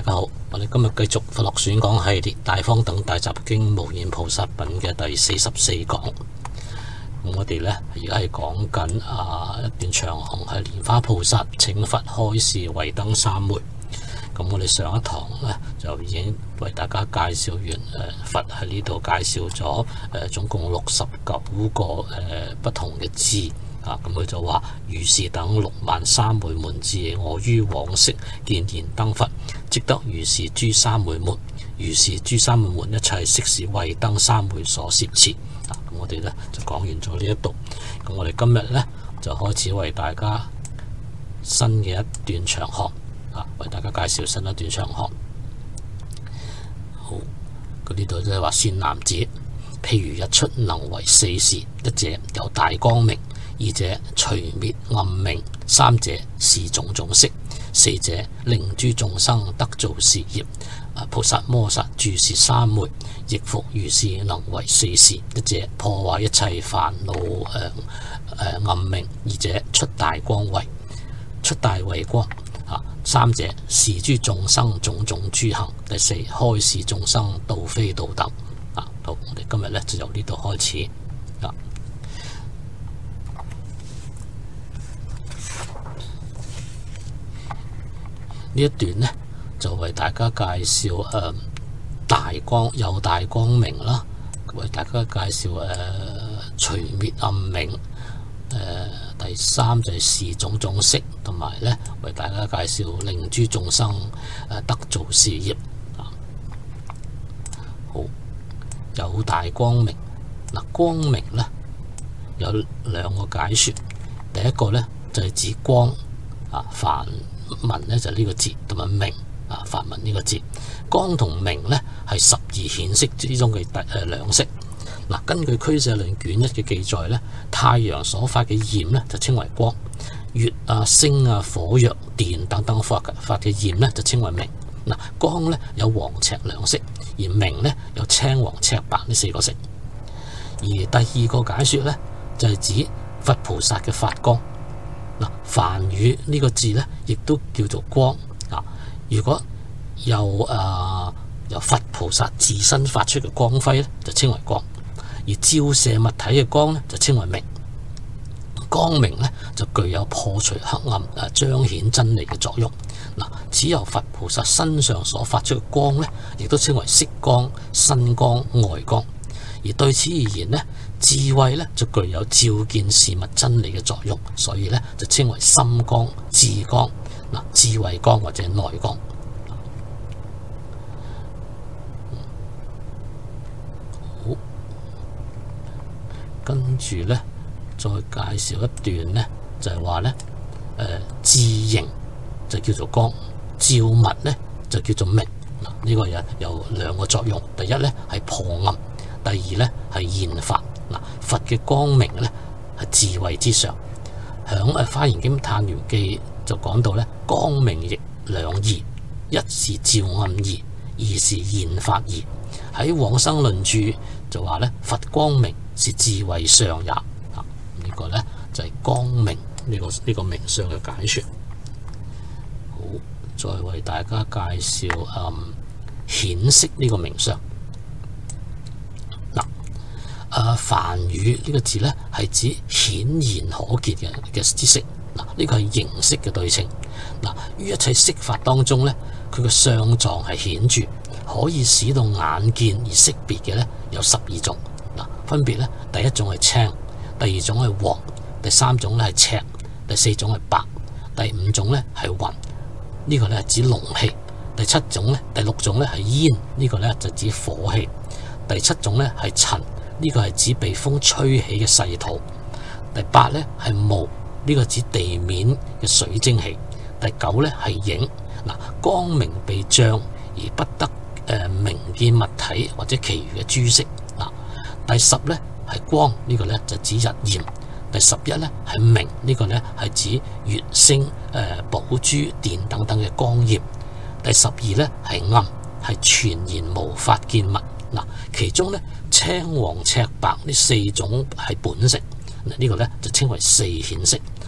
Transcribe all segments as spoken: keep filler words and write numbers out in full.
家好，我哋今日繼續佛學選講系列《大方等大集經無現菩薩品》嘅第四十四講。咁我哋呢而家係講緊啊一段長行，係蓮花菩薩請佛開示慧燈三昧。咁我哋上一堂呢就已經為大家介紹完誒、呃、佛喺呢度介紹咗誒、呃、總共六十九個誒、呃、不同嘅智。啊，咁佢就話如是等六萬三昧門智，我於往昔見燃燈佛，即得如是諸三昧門。如是諸三昧門一切悉是慧燈三昧所攝持。啊，咁我哋咧就講完咗呢一度。咁我哋今日咧就開始為大家新嘅一段長行。啊，為大家介紹新一段長行。好，佢呢度就係話善男子，譬如日出能為四時，一者有大光明，二者除滅暗明，三者是種種色，四者令諸眾生得造事業。菩薩摩薩住是三昧，亦復如是能為四時。一者破壞一切煩惱誒誒暗明，二者出大光慧，出大慧光。啊，三者是諸眾生種種諸行。第四開示眾生道非道等。啊，好，我哋今日咧就由呢度開始。啊。呢一段呢，就為大家介紹誒、呃、大光有大光明啦，為大家介紹誒、呃、除滅暗明，誒、呃、第三就係示種種色，同埋咧為大家介紹令諸眾生誒、呃、得造事業。啊，好，有大光明嗱、呃，光明咧有兩個解説，第一個咧就係、是、指光啊，梵文咧就呢、是、個字，同埋明啊，梵文呢個字，光同明咧係十二顯色之中嘅第誒兩色。嗱，根據《俱舍論》卷一嘅記載咧，太陽所發嘅焰咧就稱為光，月啊、星啊、火藥、電等等發發嘅焰咧就稱為明。嗱，光咧有黃赤兩色，而明咧有青黃赤白呢四個色。而第二個解説咧就係、是、指佛菩薩嘅發光。嗱，梵語呢個字咧，亦都叫做光啊。如果由誒、呃、由佛菩薩自身發出嘅光輝咧，就稱為光；而照射物體嘅光咧，就稱為明。光明咧就具有破除黑暗、誒彰顯真理嘅作用。嗱，只有佛菩薩身上所發出嘅光咧，亦都稱為色光、身光、外光。而對此而言咧，智慧咧就具有照見事物真理嘅作用，所以咧就稱為心光、智光。嗱，智慧光或者內光。好，跟住咧再介紹一段咧，就係話咧，誒智形就叫做光，照物咧就叫做明。嗱，呢個有有兩個作用，第一咧係破暗。第二咧係現法。嗱，佛嘅光明咧係智慧之上。響誒《華嚴經探聊記》就講到咧，光明亦兩義，一是照暗義，二是現法義。喺往生論注就話咧，佛光明是智慧上也。啊，呢、這個咧就係、是、光明呢、這個呢、這個名相嘅解說。好，再為大家介紹誒顯色呢個名相。誒梵語呢個字咧係指顯然可見嘅嘅之色。嗱，呢個係形色嘅對稱。嗱，於一切色法當中咧，佢嘅相狀係顯著，可以使到眼見而識別嘅咧有十二種。嗱，分別咧第一種係青，第二種係黃，第三種咧係赤，第四種係白，第五種咧係雲。呢個咧係指龍氣。第七種咧，第六種咧係煙。呢個咧就指火氣。第七種咧係塵。呢個係指被風吹起嘅細土。第八咧係霧，呢個指地面嘅水蒸氣。第九咧係影。嗱，光明被障而不得誒、呃、明見物體或者其餘嘅諸色。嗱，第十咧係光，呢、這個咧就指日焰。第十一咧係明，呢、這個咧係指月星誒寶珠電等等嘅光焰。第十二咧係暗，係全然無法見物。嗱，其中咧青黃赤白呢四種係本色，呢、這個咧就稱為四顯色。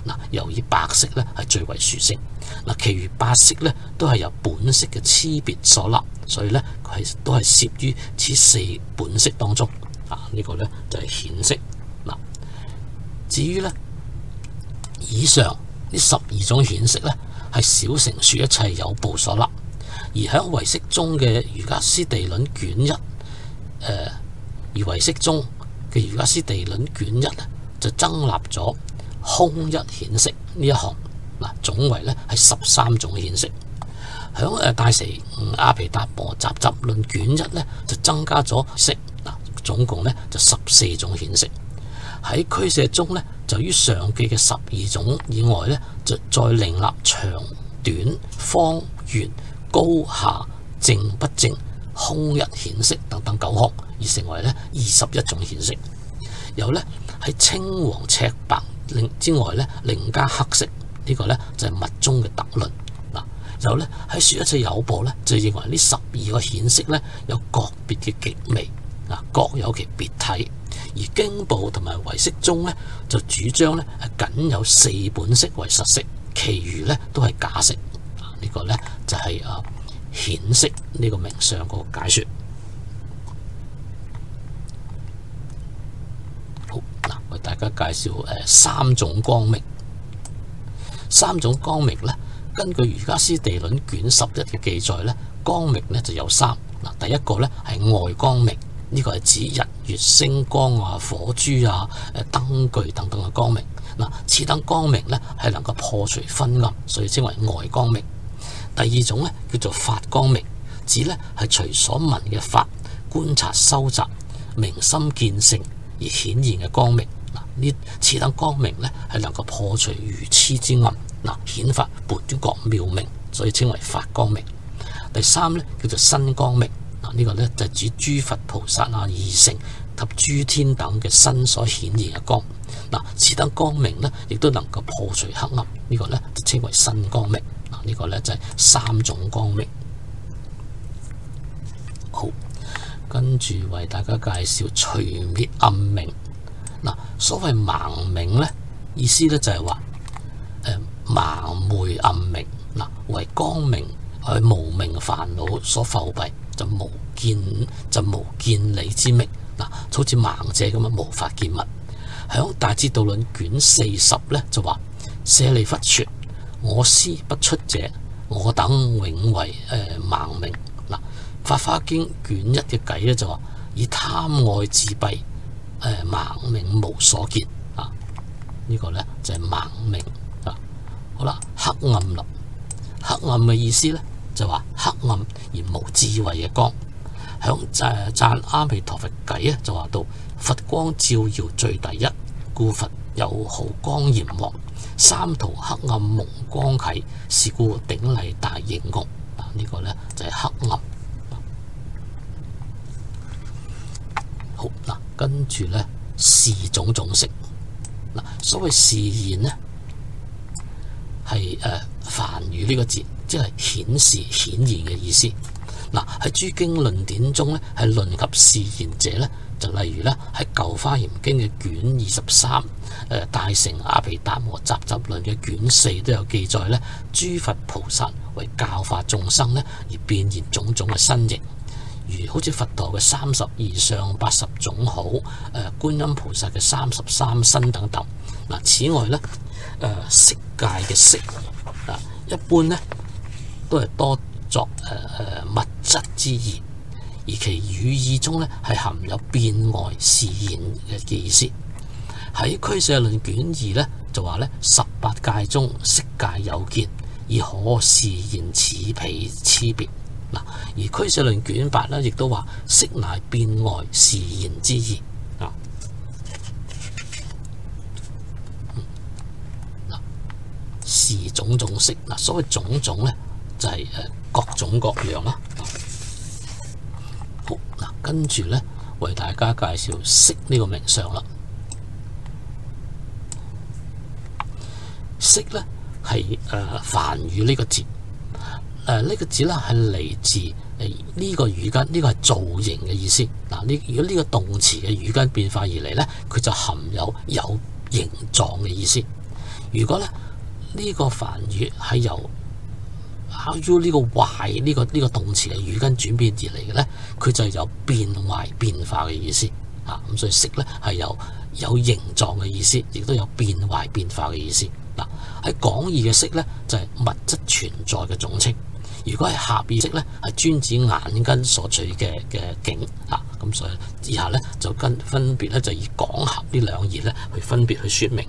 嗱，由於白色咧係最為殊勝。嗱，其餘八色咧都係由本色嘅差別所立，所以咧佢係都係攝於此四本色當中。啊，呢、這個咧就係顯色。嗱，至於咧以上呢十二種顯色咧係小乘說一切有部所立，而喺唯識中嘅瑜伽師地論卷一，誒、呃、而唯識中嘅瑜伽師地論卷一咧就增立咗空一顯色呢一項。嗱，總為咧係十三種顯色。響誒大乘阿毗達摩雜集論卷一咧就增加咗色。嗱，總共咧就十四種顯色。喺俱舍中咧就於上記嘅十二種以外咧就再另立長短方圓高下正不正空一顯色等等九項，而成為咧二十一種顯色。有咧喺青黃赤白另之外咧另加黑色。呢個咧就係密宗嘅特論。嗱，有咧喺說一切有部咧就認為呢十二個顯色咧有各別嘅極微，嗱，各有其別體。而經部同埋唯識宗咧就主張咧係僅有四本色為實色，其餘咧都係假色。呢、這個咧就係誒顯色呢個名相個解說。好，嗱，為大家介紹誒三種光明。三種光明咧，根據瑜伽師地論卷十一嘅記載咧，光明咧就有三。嗱，第一個咧係外光明，呢、這個係指日月星光啊、火珠啊、誒燈具等等嘅光明。嗱，此等光明咧係能夠破除昏暗，所以稱為外光明。第二種咧叫做法光明，指咧係隨所聞嘅法觀察收集、明心見性而顯現嘅光明。呢此等光明咧係能夠破除愚癡之暗，嗱，顯發本覺妙明，所以稱為法光明。第三咧叫做身光明，嗱、這、呢個咧就係指諸佛菩薩啊、二乘及諸天等嘅身所顯現嘅光。嗱，此等光明咧亦都能夠破除黑暗，這個、呢個咧就稱為身光明。嗱、這、呢個咧就係三種光明。好，跟住為大家介紹除滅暗明。嗱，所謂盲明咧，意思咧就係話誒盲昧暗明，嗱，為光明係無明煩惱所覆蔽，就無見就無見理之明。嗱，好似盲者咁樣無法見物。響大智度論卷四十咧就話：舍利弗說，我思不出者，我等永為誒、呃、盲明。嗱，法華經卷一嘅偈咧就話：以貪愛自蔽。誒盲明無所見啊！呢、這個咧就係、是、盲明啊。好啦，黑暗啦，黑暗嘅意思咧就話黑暗而無智慧嘅光。響誒讚阿彌陀佛偈咧就話到：佛光照耀最第一，故佛有號光焰王。三途黑暗蒙光啟，是故頂禮大應供。啊，這個、呢個咧就係、是、黑暗。好嗱。跟住咧，示種種色。嗱，所謂示現咧，係誒梵語呢個字，即係顯示、顯現嘅意思。嗱，喺諸經論典中咧，係論及示現者咧，就例如咧喺《舊華嚴經》嘅卷二十三，誒大乘阿毗達摩雜集論嘅卷四都有記載咧，諸佛菩薩為教化眾生咧而變現種種嘅身形。如好似佛陀嘅三十二相八十種好，誒觀音菩薩嘅三十三身等等。嗱，此外咧，誒色界嘅色啊，一般咧都係多作誒誒、呃、物質之意，而其語意中咧係含有變外示現嘅意思。喺俱舍論卷二咧就話咧，十八界中色界有見，而可示現此彼差別。嗱，而俱舍論卷八咧，亦都話色乃變外示現之意啊。嗱，示種種色，嗱，所謂種種咧，就係、是、誒各種各樣啦。好嗱，跟住咧為大家介紹色呢個名相啦。色咧係誒梵語呢個字。誒、呃、呢、這個字咧係嚟自誒呢個語根，呢、這個係造型嘅意思。嗱、呃，呢如果呢個動詞嘅語根變化而嚟咧，佢就含有有形狀嘅意思。 如果咧呢、這個梵語係由 R-U 呢個壞呢、這個呢、這個動詞嘅語根轉變而嚟嘅咧，佢就有變壞變化嘅意思啊。咁所以色咧係有有形狀嘅意思，亦都有變壞變化嘅意思。嗱，喺廣義嘅色咧就係、是、物質存在嘅總稱。如果係狹義色咧，係專指眼根所取嘅嘅境啊。咁所以以下咧就跟分別咧就以廣狹呢兩義咧去分別去說明。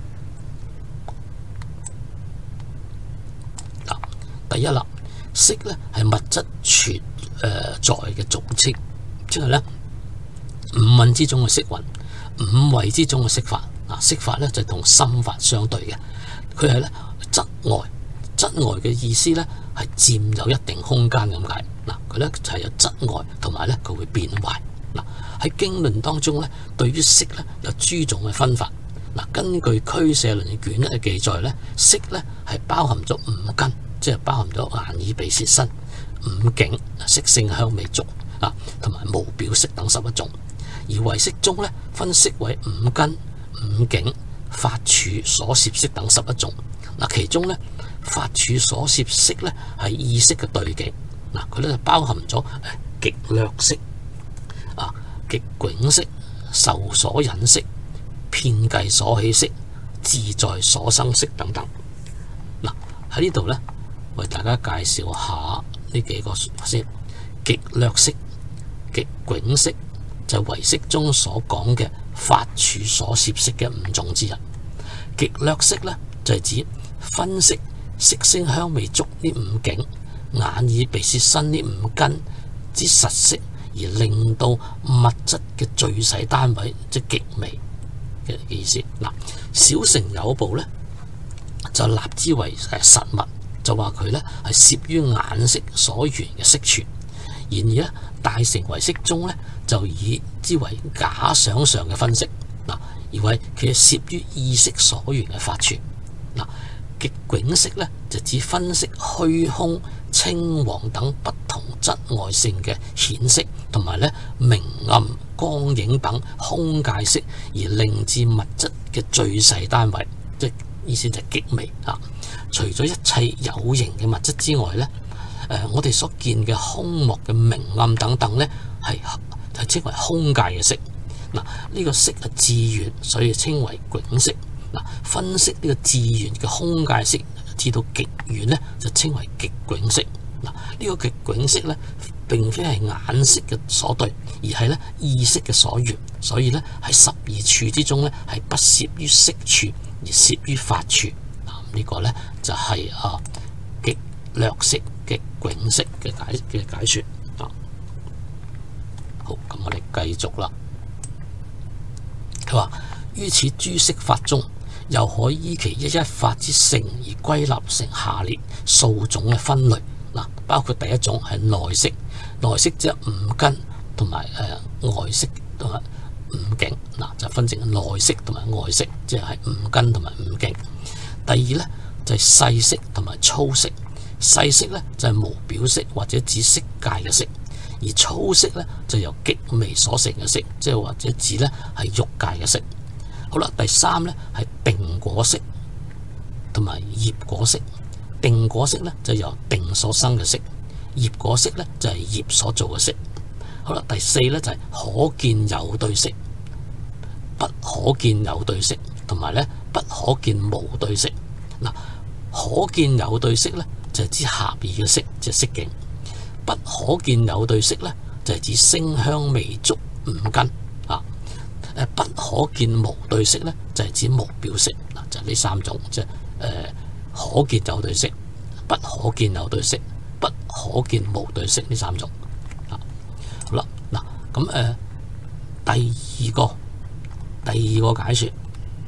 嗱，第一啦，色咧係物質存誒在嘅總稱，即係咧五蘊之中嘅色蘊，五位之中嘅色法。嗱，色法咧就係同心法相對嘅。佢係咧質外，質外嘅意思咧係佔有一定空間咁解。嗱，佢咧就係有質外，同埋咧佢會變壞。嗱，喺經論當中咧，對於色咧有諸種嘅分法。嗱，根據俱舍論卷一嘅記載咧，色咧係包含咗五根，即係包含咗眼耳鼻舌身五境，色聲香味觸啊，同埋無表色等十一種。而唯識中咧分色為五根、五境、法處所攝色等十一種。嗱，其中咧法處所攝色咧係意識嘅對境。嗱，佢咧就包含咗極略色啊、極迥色、受所引色、遍計所起色、自在所生色等等。嗱，喺呢度咧為大家介紹下呢幾個先。極略色、極迥色就係唯識中所講嘅法處所攝色嘅五種之一。極略色咧就係指分析色聲香味觸呢五境、眼耳鼻舌身呢五根之實色，而令到物質嘅最細單位即係極微嘅意思。嗱，小乘有部咧就立之為誒實物，就話佢咧係攝於眼識所緣嘅色處。然而咧大乘唯識中咧就以之為假想上嘅分析。嗱，而為佢係攝於意識所緣嘅法處。嗱，極迥色咧就指分析虛空、青黃等不同質外性嘅顯色，同埋咧明暗光影等空界色，而令至物質嘅最細單位，即係意思就係極微啊。除咗一切有形嘅物質之外咧，誒我哋所見嘅空幕嘅明暗等等咧，係係稱為空界嘅色。嗱，呢個色係自圓，所以稱為迥色。嗱，分析呢個自圓嘅空界色至到極圓咧，就稱為極迥色。嗱，呢個極迥色咧並非係眼識嘅所對，而係咧意識嘅所緣。所以咧喺十二處之中咧係不攝於色處，而攝於法處。嗱，呢個咧就係啊極略色、極迥色嘅解嘅解說。啊，好，咁我哋繼續啦。佢話於此諸色法中，又可依其一一法之性而歸納成下列數種嘅分類。嗱，包括第一種係內色，內色即係五根同埋誒外色同埋五境。嗱，就分成內色同埋外色，即係五根同埋五境。第二咧就係細色同埋粗色。細色咧就係無表色或者指色界嘅色，而粗色咧就由極微所成嘅色，即係或者指咧係欲界嘅色。好啦，第三咧係定果色同埋業果色。定果色咧就由定所生嘅色，業果色咧就係業所做嘅色。好啦，第四咧就係可見有對色、不可見有對色，同埋咧不可見無對色。嗱，可見有對色咧就係指狹義嘅色，即係色境；不可見有對色咧就係指聲香味觸五根啊。誒，不可見無對色咧就係指無表色。嗱，就係呢三種，即係誒可見有對色、不可見有對色、不可見無對色呢三種。啊，好啦，嗱咁誒第二個第二個解說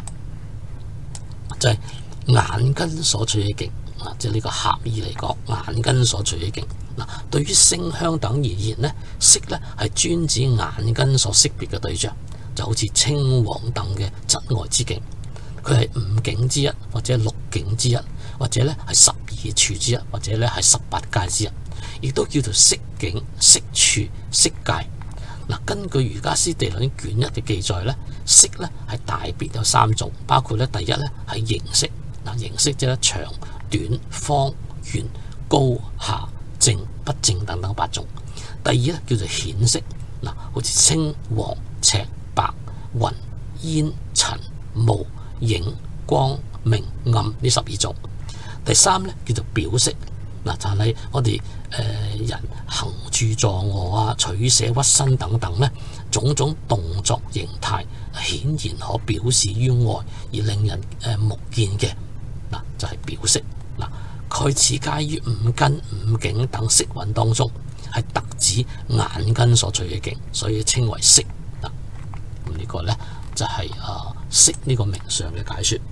就係、是、眼根所取嘅境。啊，即係呢個狹義嚟講，眼根所取嘅境。嗱，對於聲香等而言咧，色咧係專指眼根所識別嘅對象，就好似青黃等嘅質外之境。佢係五境之一，或者六境之一，或者咧係十二處之一，或者咧係十八界之一，亦都叫做色境、色處、色界。嗱，根據瑜伽師地論卷一嘅記載咧，色咧係大別有三種，包括咧第一咧係形色， 嗱，形式即係長、短、方、圓、高、下、正、不正等等八種。第二咧叫做顯色，嗱，好似青、黃、赤、白、雲、煙、塵、霧、影、光、明、暗呢十二種。第三咧叫做表色，嗱，就係我哋誒、呃、人行住坐臥啊、取捨屈伸等等咧，種種動作形態顯然可表示於外而令人誒、呃、目見嘅，嗱，就係、是、表色。嗱，蓋此皆於五根五境等色蘊當中，係特指眼根所取嘅境，所以稱為色。嗱，咁呢個咧就係、是、啊色呢個名相嘅解說。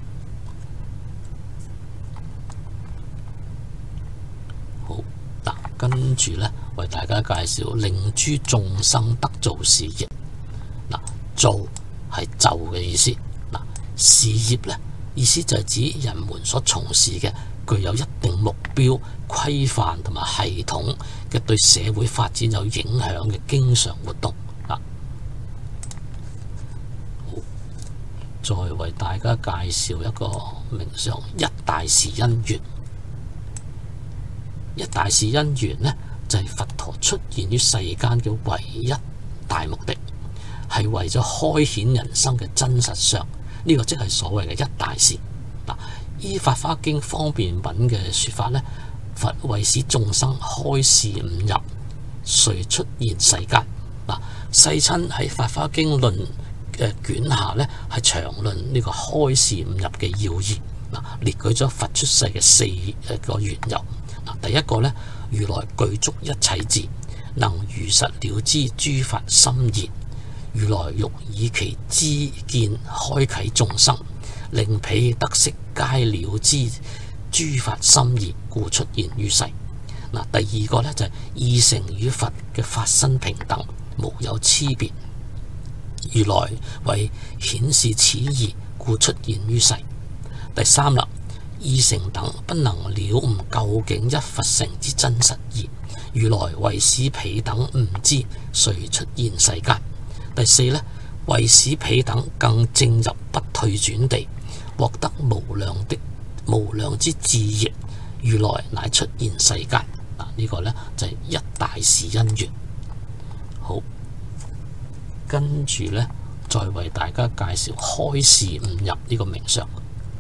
好，嗱，跟住咧為大家介紹令諸眾生得造事業。嗱，造係就嘅意思。嗱，事業咧意思就係指人們所從事嘅具有一定目標、規範同埋系統嘅對社會發展有影響嘅經常活動。嗱，好，再為大家介紹一個名相一大事因緣。一大事因緣呢，就係、是、佛陀出現於世間嘅唯一大目的，係為咗開顯人生嘅真實相。呢、這個即係所謂嘅一大事。嗱，依《法華經》方便品嘅說法呢，佛為使眾生開示悟入，遂出現世間。嗱，世親喺《法華經論》嘅卷下呢，係長論呢個開示悟入嘅要義。嗱，列舉咗佛出世嘅四個緣由。第一個呢，如來具足一切智，能如實了知諸法心意。如來欲以其知見開啟眾生，令彼得色皆了知諸法心意，故出現於世。嗱，第二個呢，就係、是、意成與佛嘅法身平等，無有差別。如來為顯示此義，故出現於世。第三啦。意成等不能了悟究竟一佛乘之真實義，如來為使彼等悟知，遂出現世間。第四呢，為使彼等更正入不退轉地，獲得無量的無量之智業，如來乃出現世間。嗱，呢個呢，就係、是、一大事因緣。好，跟住呢，再為大家介紹開示悟入呢個名相。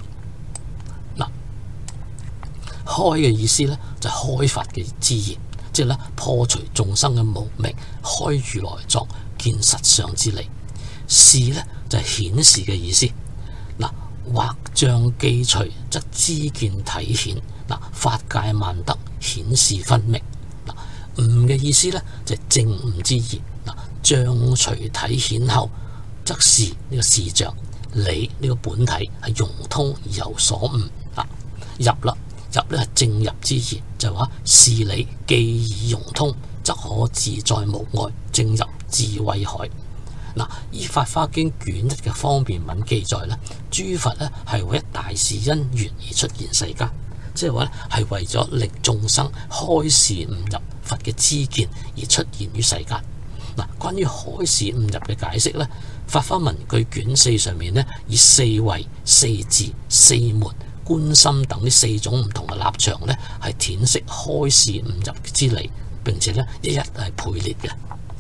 開嘅意思咧就係、是、開發嘅之意，即係咧破除眾生嘅無明，開如來藏，見實相之理。示咧就係、是、顯示嘅意思。嗱，畫像記隨則知見體顯。嗱，法界萬德顯示分明。嗱，悟嘅意思咧就係、是、證悟之意。嗱，像隨體顯後，則示呢個視像，理呢個本體係融通而有所悟。嗱，入啦。入咧係正入之意，就係話事理既已融通，則可自在無礙，正入智慧海。嗱，依《法華經》卷一嘅方便品記載咧，諸佛咧係為一大事因緣而出現世間，即係話咧係為咗令眾生開示悟入佛嘅知見而出現於世間。嗱，關於開示悟入嘅解釋咧，《法華文句》卷四上面咧以四位、四字、四門、觀心等呢四種唔同嘅立場呢，係闡釋開示悟入之理，並且呢一一係配列嘅。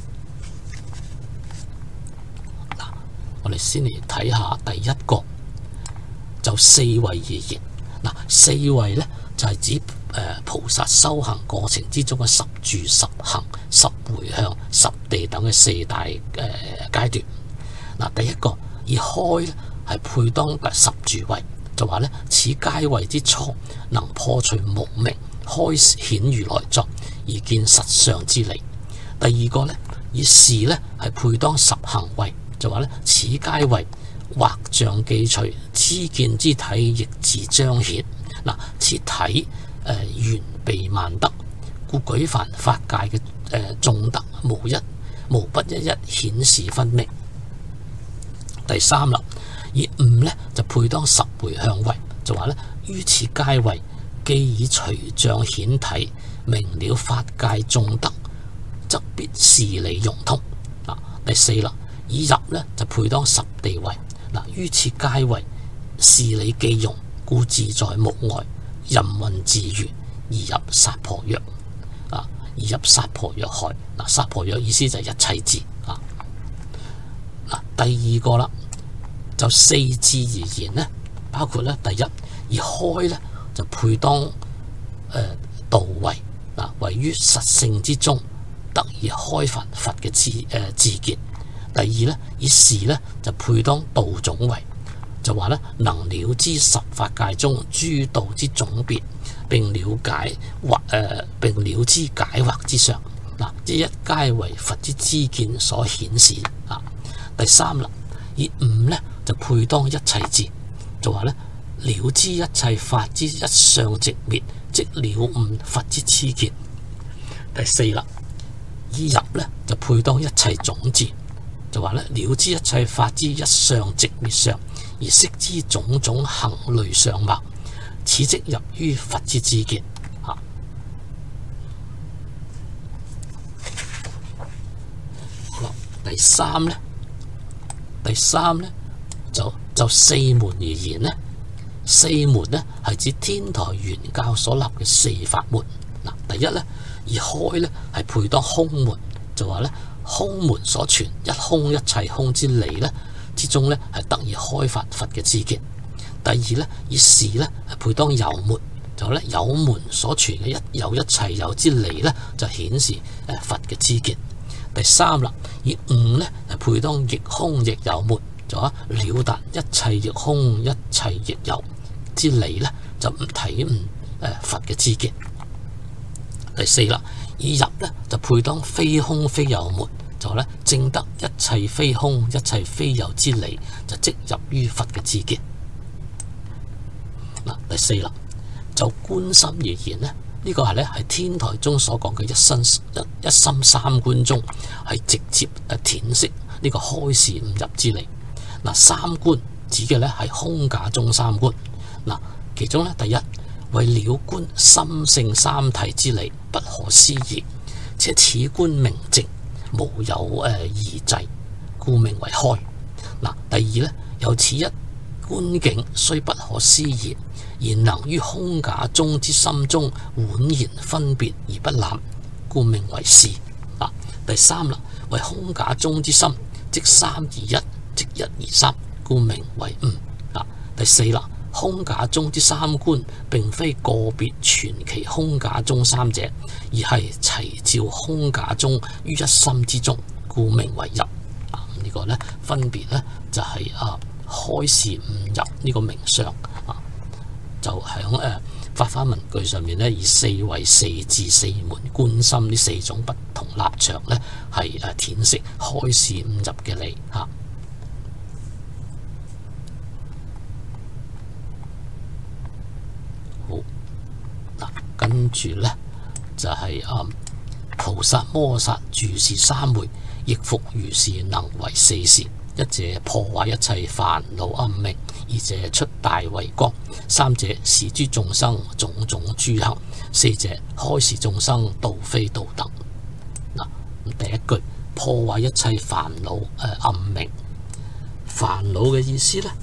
嗱，我哋先嚟睇下第一個，就四位而言。嗱，四位呢就係、是、指誒、呃、菩薩修行過程之中嘅十住、十行、十回向、十地等嘅四大誒、呃、階段。嗱，第一個以開咧係配當第十住位。就話咧，此皆位之初，能破除無明，開顯如來藏，而見實相之理。第二個咧，以示咧係配當十行位，就話咧，此皆位畫像記隨，知見之體亦自彰顯。嗱，此體誒緣備萬德，故舉凡法界嘅誒眾德，無一無不一一顯示分明。第三啦。以悟咧就配當十回向位，就話咧，於此皆位既以隨像顯體，明了法界眾德，則必事理融通。嗱，第四啦，以入咧就配當十地位。嗱，於此皆位事理既融， 故自在目外，任運自如，而入薩婆若啊，而入薩婆若海。嗱，薩婆若意思就係一切智啊。嗱，第二個啦，就四智而言呢，包括咧第一，而開咧就配當誒、呃、道位嗱，位於實性之中，得以開發佛嘅智誒智見。第二咧，以事咧就配當道總位，就話咧能了知十法界中諸道之總別，並了解或誒、呃、並了知解惑之上嗱，即一皆為佛之知見所顯示啊。第三啦，以悟咧就配當一切智，就話咧了知一切法之一相寂滅，即了悟佛之知見。第四啦，以入咧就配當一切種智，就話咧了知一切法之一相寂滅相，而悉知種種行類相貌，此即入於佛之知見啊。好啦，第三咧。第三咧就就四門而言咧，四門咧係指天台圓教所立嘅四法門嗱。第一咧，而開咧係配當空門，就話咧空門所傳一空一切空之理咧之中咧係得以開發佛嘅知見。第二咧，以事咧係配當有門，就咧有門所傳嘅一有一切有之理咧就顯示誒佛嘅知見。第三啦，以悟咧係配當亦空亦有門，就話了達一切亦空一切亦有之理咧，就唔體悟誒佛嘅知見。第四啦，以入咧就配當非空非有門，就話咧證得一切非空一切非有之理，就即入於佛嘅知見。嗱，第四啦，就觀心而言咧。呢個係咧係天台中所講嘅一心一一心三觀中，係直接誒闡釋呢個開示悟入之理。嗱，三觀指嘅咧係空假中三觀。嗱，其中咧第一，為了觀心性三體之理，不可思議，且此觀明淨，無有誒異滯，故名為開。嗱，第二咧，有此一觀境雖不可思議，而能於空假中之心中宛然分別而不濫，故名為事。啊，第三啦，為空假中之心即三而一，即一而三，故名為悟。啊，第四啦，空假中之三觀並非個別全其空假中三者，而係齊照空假中於一心之中，故名為入。啊，這個、呢個咧分別咧就係、是、啊開示悟入呢個名相啊。就喺誒法華文句上面咧，以四位四智四門觀心呢四種不同立場咧，係誒闡釋開示悟入嘅理嚇。好嗱，跟住咧就係、是、啊菩薩摩薩住事三昧，亦復如是能為四事。一者破壞一切煩惱暗明，二者出大慧光，三者示諸眾生種種諸行，四者開示眾生道非道等。嗱，第一句破壞一切煩惱誒暗明，煩惱嘅意思咧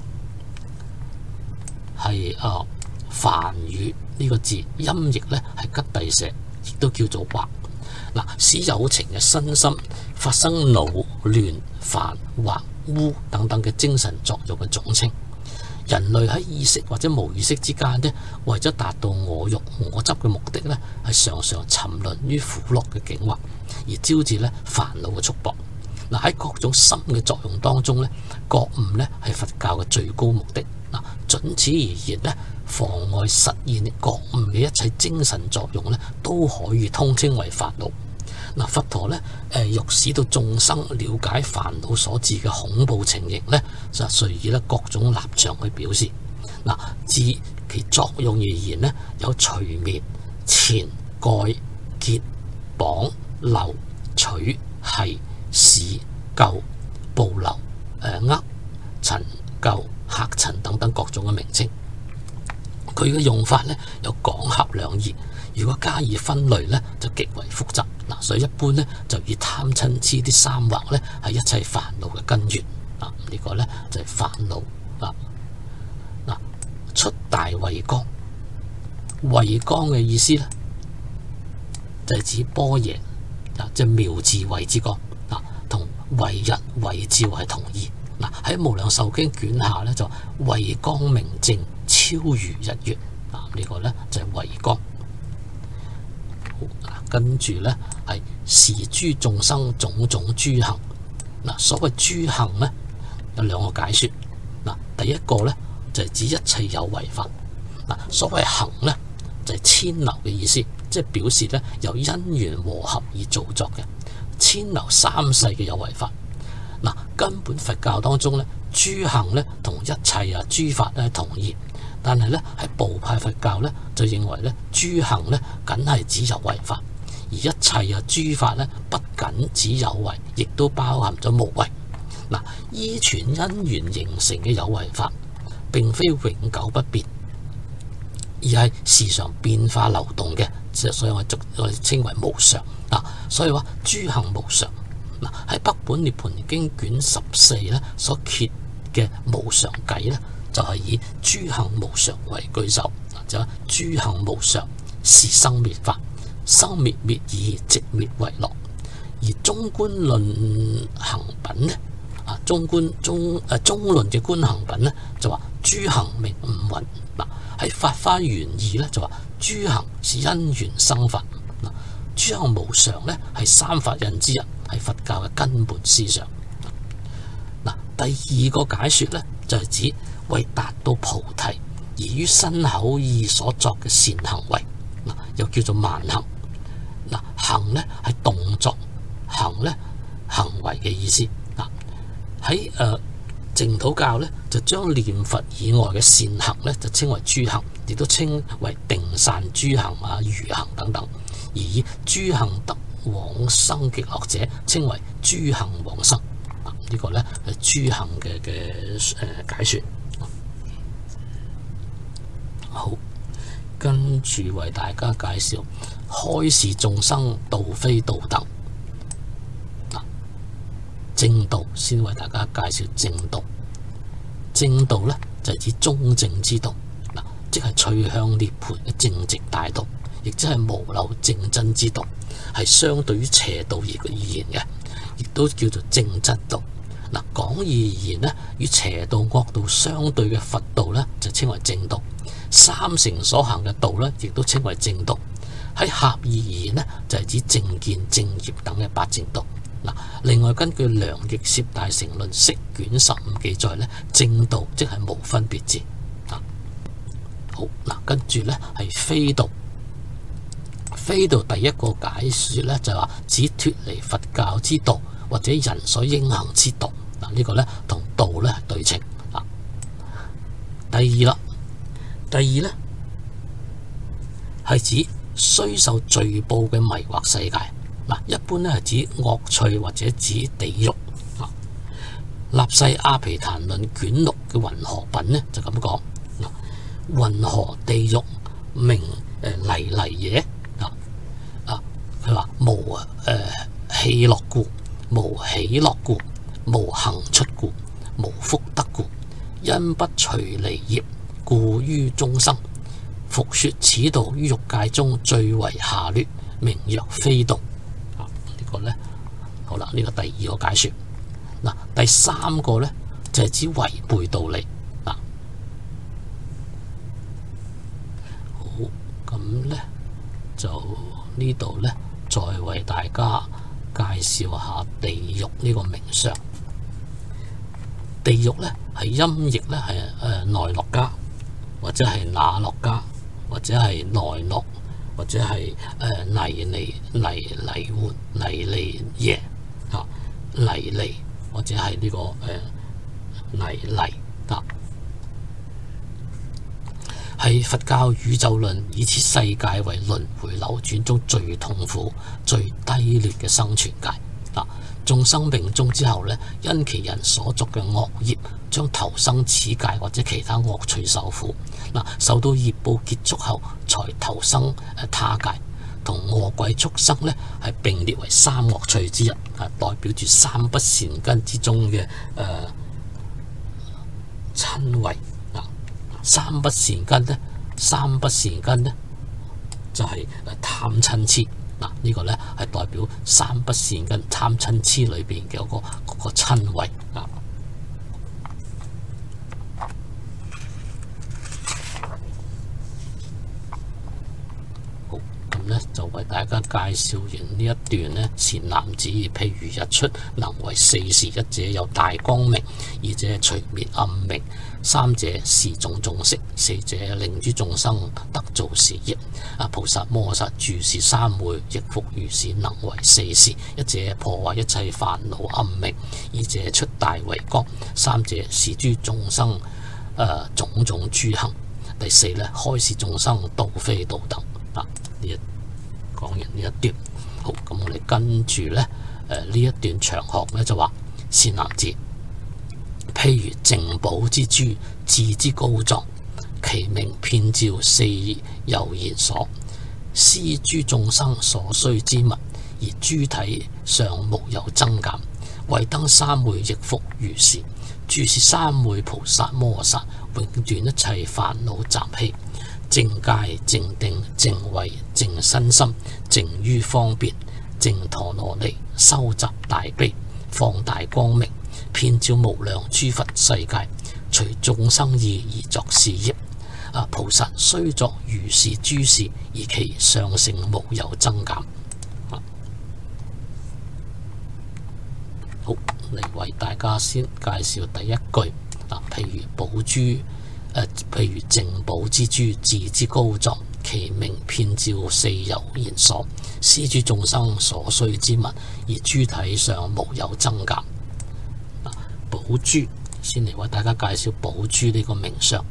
係啊梵語呢個字音譯咧係吉帝舍，亦都叫做惑。嗱，使有情嘅身心發生惱亂煩惑污等等嘅精神作用嘅總稱。人類喺意識或者無意識之間呢，為咗達到我欲我執嘅目的呢，係常常沉淪於苦樂嘅境惑，而招致呢煩惱嘅束縛。嗱，喺各種心嘅作用當中呢，覺悟呢係佛教嘅最高目的。嗱，準此而言呢，妨礙實現覺悟嘅一切精神作用呢，都可以通稱為煩惱。嗱，佛陀咧，誒欲使到眾生了解煩惱所致嘅恐怖情形咧，就隨意咧各種立場去表示。嗱，自其作用而言咧，有除滅、纏、蓋、結、綁、留、取、繫、使、救、捕留、誒呃、陳、救、嚇陳等等各種嘅名稱。佢嘅用法咧有廣狹兩義。如果加以分類咧，就極為複雜。嗱，所以一般咧就以貪嗔痴啲三惑咧係一切煩惱嘅根源。啊，呢個咧就係煩惱啊。嗱， 出大慧光。慧光嘅意思咧，就係指般若啊，即係妙智慧之光啊，同慧日慧照係同義。嗱，喺無量壽經卷下咧，就慧光明淨超如日月啊，呢、這個咧就係慧光。跟住咧係是諸眾生種種諸行。嗱，所謂諸行咧有兩個解說。嗱，第一個咧就係指一切有為法。嗱，所謂行咧就係遷流嘅意思，即係表示咧由因緣和合而造作嘅遷流三世嘅有為法。嗱，根本佛教當中咧，諸行咧同一切啊諸法咧同義，但係咧喺部派佛教咧就認為咧諸行咧僅係指有為法。而一切啊諸法咧，不僅指有為，亦都包含咗無為。嗱，依存因緣形成嘅有為法，並非永久不變，而係時常變化流動嘅，所以我俗我哋稱為無常。嗱，所以話諸行無常。嗱，喺北本涅槃經卷十四咧所揭嘅無常計咧，就係、是、以諸行無常為據手，就係諸行無常是生滅法。生滅滅已，寂滅為樂。而中觀論行品咧，啊中觀中誒中論嘅觀行品咧，就話諸行名五蘊。嗱，喺法華緣義咧就話諸行是因緣生法。嗱，諸行無常咧係三法印之一，係佛教嘅根本思想。嗱，第二個解說咧就係、是、指為達到菩提而於身口意所作嘅善行為，嗱又叫做萬行。嗱，行咧係動作，行咧行為嘅意思。嗱，喺誒淨土教咧就將念佛以外嘅善行咧就稱為諸行，亦都稱為定散諸行啊、餘行等等。而以諸行得往生極樂者，稱為諸行往生。嗱，呢個咧係諸行嘅嘅誒解說。好，跟住為大家介紹開示眾生道非道等。嗱，正道先為大家介紹正道。正道咧就係指中正之道，嗱，即係趣向涅槃嘅正直大道，亦即係無漏正真之道，係相對於邪道而言嘅，亦都叫做正真道。嗱，講而言咧，與邪道惡道相對嘅佛道咧就稱為正道。三乘所行嘅道咧，亦都稱為正道。喺狹義而言咧，就係指正見、正業等嘅八正道。嗱，另外根據梁譯攝大乘論釋卷十五記載咧，正道即係無分別智。啊，好嗱，跟住咧係非道。非道第一個解說咧就係話指脫離佛教之道或者人所應行之道。嗱，呢個咧同道咧係對稱。啊，第二啦。第二咧，係指須受罪報嘅迷惑世界。嗱，一般咧係指惡趣或者指地獄。啊，立世阿毗曇論卷六嘅雲河品咧就咁講。雲河地獄名誒泥泥耶。啊啊，佢話無誒喜樂故，無喜樂故，無行出故，無福德故，因不除離業，故於中生。復說此道於欲界中最為下劣，名曰非道。啊，這個、呢個咧好啦，呢、這個第二個解說。嗱、啊，第三個咧就係、是、指違背道理。嗱、啊，好，咁咧就呢度咧再為大家介紹下地獄呢個名相。地獄咧係音譯咧係誒內樂家，或者係那樂家，或者係內樂，或者係誒泥尼泥泥換泥尼耶啊泥尼，或者係呢、這個誒、呃、泥泥啊，係佛教宇宙論以此世界為輪迴流轉中最痛苦、最低劣嘅生存界啊！眾生命終之後咧，因其人所作嘅惡業，將投生此界或者其他惡趣受苦。嗱，受到業報結束後，才投生誒他界，同餓鬼畜生咧係並列為三惡趣之一，係代表住三不善根之中嘅誒瞋恚啊。 三不善根呢，三不善根呢就係、是、貪嗔痴。嗱，呢個呢係代表三不善根貪嗔痴裏邊嘅嗰個嗰、嗰個瞋恚啊。好，咁呢就為大家介紹完呢一段呢，善男子，譬如日出，能為四時：一者有大光明，二者除滅暗明，三者示眾眾色，四者令諸眾生得造事業。啊，菩薩摩薩住是三昧，亦復如是，能為四時：一者破壞一切煩惱暗明，二者出大為光，三者示諸眾生誒、呃、種種諸行。第四呢，開示眾生道非道等。啊，呢一講完呢一段，好，咁我哋跟住呢，誒、呃、呢一段長學呢就話，善男子，譬如淨寶之珠，智之高狀，其明遍照四有賢所，施諸眾生所需之物，而諸體上無有增減。為登三昧，亦復如是。住是三昧菩薩摩薩，永斷一切煩惱習氣，淨戒淨定淨慧淨身心，淨於方便，淨陀羅尼，收集大悲，放大光明，遍照無量諸佛世界，隨眾生意而作事業。啊！菩薩雖作如是諸事，而其上乘無有增減。啊、好，嚟為大家先介紹第一句。啊，譬如寶珠，誒、呃，譬如淨寶之珠，智之高狀，其明遍照四有賢所，施諸眾生所需之物，而諸體上無有增減。啊，寶珠，先嚟為大家介紹寶珠呢個名相。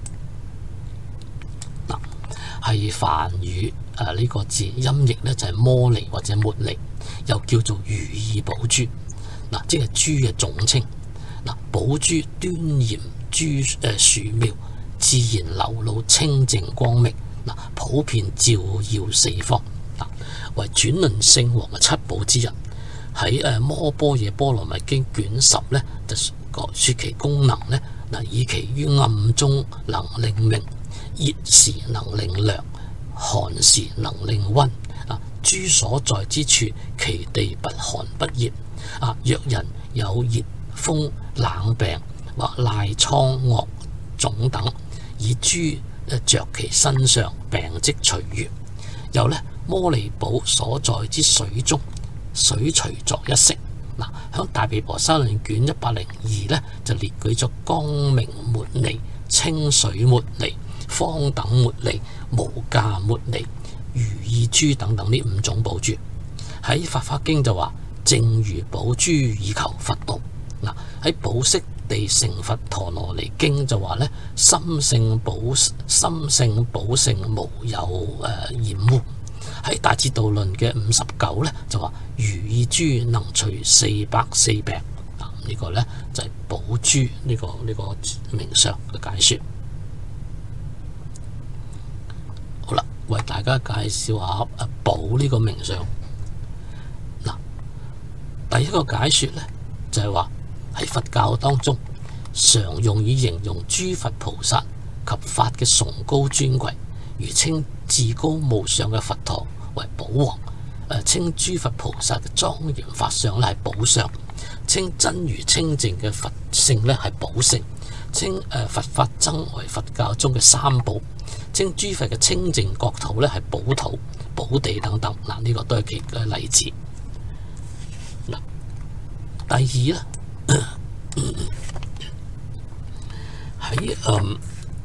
係梵語誒呢、啊這個字音譯呢就係、是、摩尼或者茉莉，又叫做如意寶珠。嗱、啊，即係珠嘅總稱。嗱、啊，寶珠端嚴珠誒殊妙，自然流露清淨光明。嗱、啊，普遍照耀四方。嗱、啊，為轉輪聖王嘅七寶之人，喺誒摩般若波羅蜜經卷十呢，就講説其功能呢，嗱、啊，以其於暗中能令明。熱時能令涼，寒時能令溫。啊，諸所在之處，其地不寒不熱。啊，若人有熱風、冷病或癩瘡惡腫等，以珠着其身上，病即除愈。又呢，摩尼寶所在之水中，水隨作一色。嗱、啊，響大毗婆沙論卷一百零二呢，就列舉咗光明茉莉、清水茉莉、方等茉莉、無價茉莉、如意珠等等呢五種寶珠。喺法華經就話，正如寶珠以求佛道。嗱，喺寶色地成佛陀羅尼經就話咧，心性寶心性寶性無有誒染污。喺大智度論嘅五十九咧就話，如意珠能除四百四病。啊，呢、這個咧就係、是、寶珠呢、這個呢、這個名相嘅解說。好啦，為大家介紹下誒寶呢個名相。嗱，第一個解說咧就係話喺佛教當中，常用以形容諸佛菩薩及法嘅崇高尊貴，如稱至高無上嘅佛陀為寶王，誒稱諸佛菩薩嘅莊嚴法相咧係寶相，稱真如清淨嘅佛性咧係寶性，稱誒佛法僧為佛教中嘅三寶，稱諸佛嘅清淨國土咧係寶土、寶地等等。嗱，呢個都係幾個例子。嗱，第二咧喺誒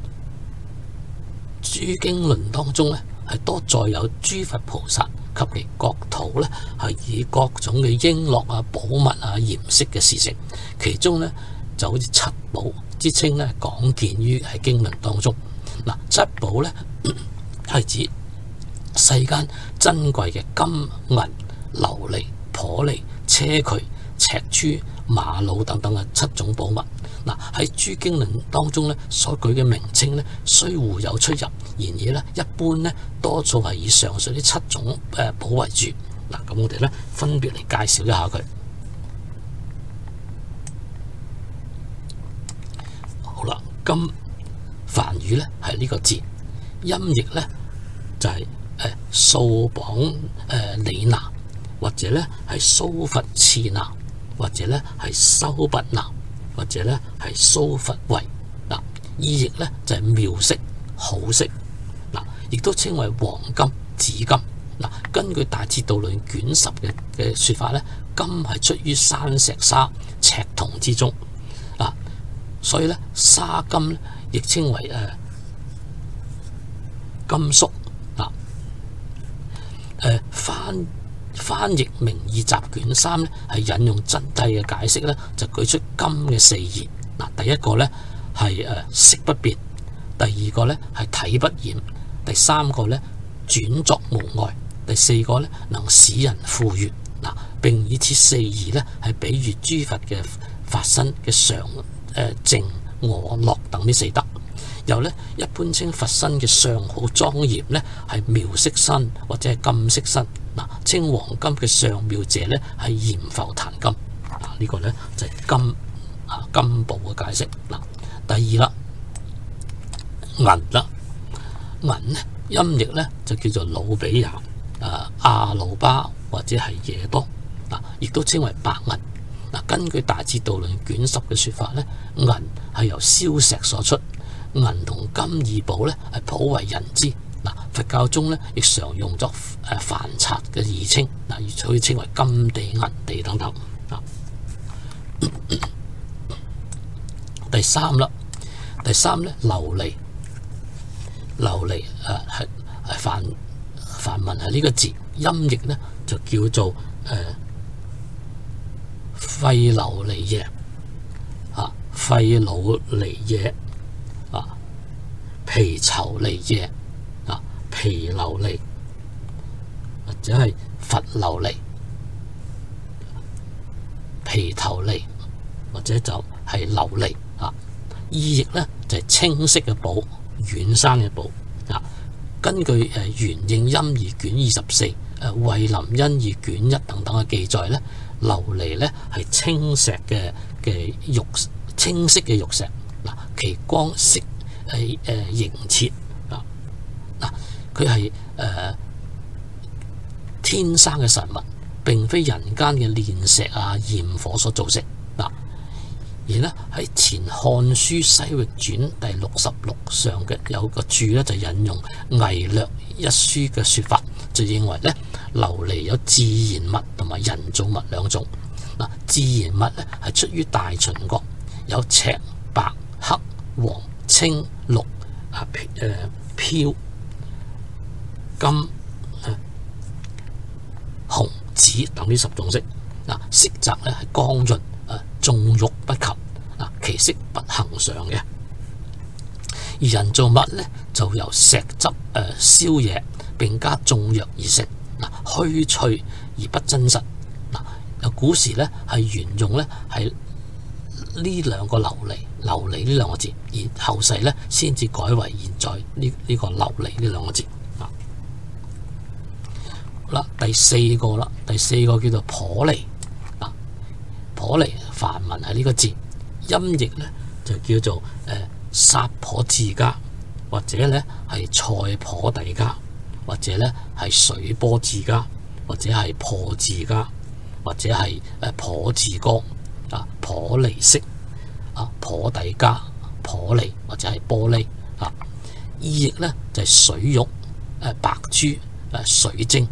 諸經論當中咧，係多載有諸佛菩薩及其國土咧，係以各種嘅瓔珞啊、寶物啊、嚴飾嘅事情，其中咧就好似七寶之稱咧，廣見於喺經論當中。嗱，七寶咧係指世間珍貴嘅金銀、琉璃、婆利、硨磲、赤珠、瑪瑙等等嘅七種寶物。嗱，喺諸經論當中咧所舉嘅名稱咧，雖互有出入，然而咧一般咧多數係以上述呢七種誒寶為主。嗱，咁我哋咧分別嚟介紹一下佢。好啦，金梵語語咧係呢個字，音譯咧就係誒掃綁誒里拿，或者咧係蘇佛次拿，或者咧係修拔拿，或者咧係蘇佛維。嗱，意譯咧就係妙色、好色。嗱，亦都稱為黃金、紫金。嗱，根據《大智度論》卷十嘅嘅説法咧，金係出於山石沙、赤銅之中。嗱，所以咧沙金咧亦稱為誒、呃、金粟。嗱，誒翻翻譯《明義集》卷三咧係引用真諦嘅解釋咧，就舉出金嘅四義。嗱，第一個咧係誒色不變，第二個咧係體不染，第三個咧轉作無礙，第四個咧能使人富裕。嗱，並以此四義咧係比喻諸佛嘅法身嘅常誒淨我樂等呢四德。又咧一般稱佛身嘅相好莊嚴咧係妙色身或者係金色身。嗱，稱黃金嘅相妙者咧係閻浮檀金。嗱，呢個咧就係金啊金寶嘅解釋。嗱，第二啦，銀啦，銀咧音譯咧就叫做魯比亞、啊阿魯巴或者係耶多。嗱，亦都稱為白銀。嗱，根據《大智度論》卷十嘅説法咧，銀係由硝石所出，銀同金二寶咧係普為人知。嗱，佛教中咧亦常用作誒梵剎嘅義稱，嗱，亦可以稱為金地、銀地等等。啊，第三啦，第三咧琉璃，琉璃誒係係梵梵文係呢個字，音譯咧就叫做誒費琉璃耶啊，費琉璃耶啊，皮稠璃耶。皮琉璃或者係佛琉璃、皮頭璃或者就係琉璃啊。意譯咧就係、是、清晰嘅寶、遠山嘅寶啊。根據誒圓應音義卷二十四、誒慧林因義卷一等等嘅記載咧，琉璃咧係青石嘅嘅玉清晰嘅玉石嗱，其光色係誒凝切啊嗱。佢係誒天生嘅神物，並非人間嘅煉石啊、焰火所造成嗱。而呢喺《前漢書西域傳》第六十六上嘅有個注咧，就引用《魏略一書》嘅説法，就認為咧琉璃有自然物同埋人造物兩種嗱。自然物咧係出於大秦國，有赤、白、黑、黃、青、綠啊誒飄。金、紅、紫等呢十種色，嗱色澤咧係光潤，誒縱欲不及，嗱其色不恆常嘅。而人造物咧就由石汁誒燒冶並加重藥而成，嗱虛脆而不真實。嗱有古時咧係沿用咧係呢兩個琉璃琉璃呢兩個字，而後世咧先至改為現在呢呢個琉璃呢兩個字。啦，第四個啦，第四個叫做婆離啊，婆離梵文係呢個字，音譯咧就叫做誒薩婆智家，或者咧係塞婆底家，或者咧係水波智家，或者係破智家，或者係誒婆智光啊，婆離色啊，婆底家、婆離或者係玻璃啊，意譯咧就係水玉、誒白珠、誒水晶。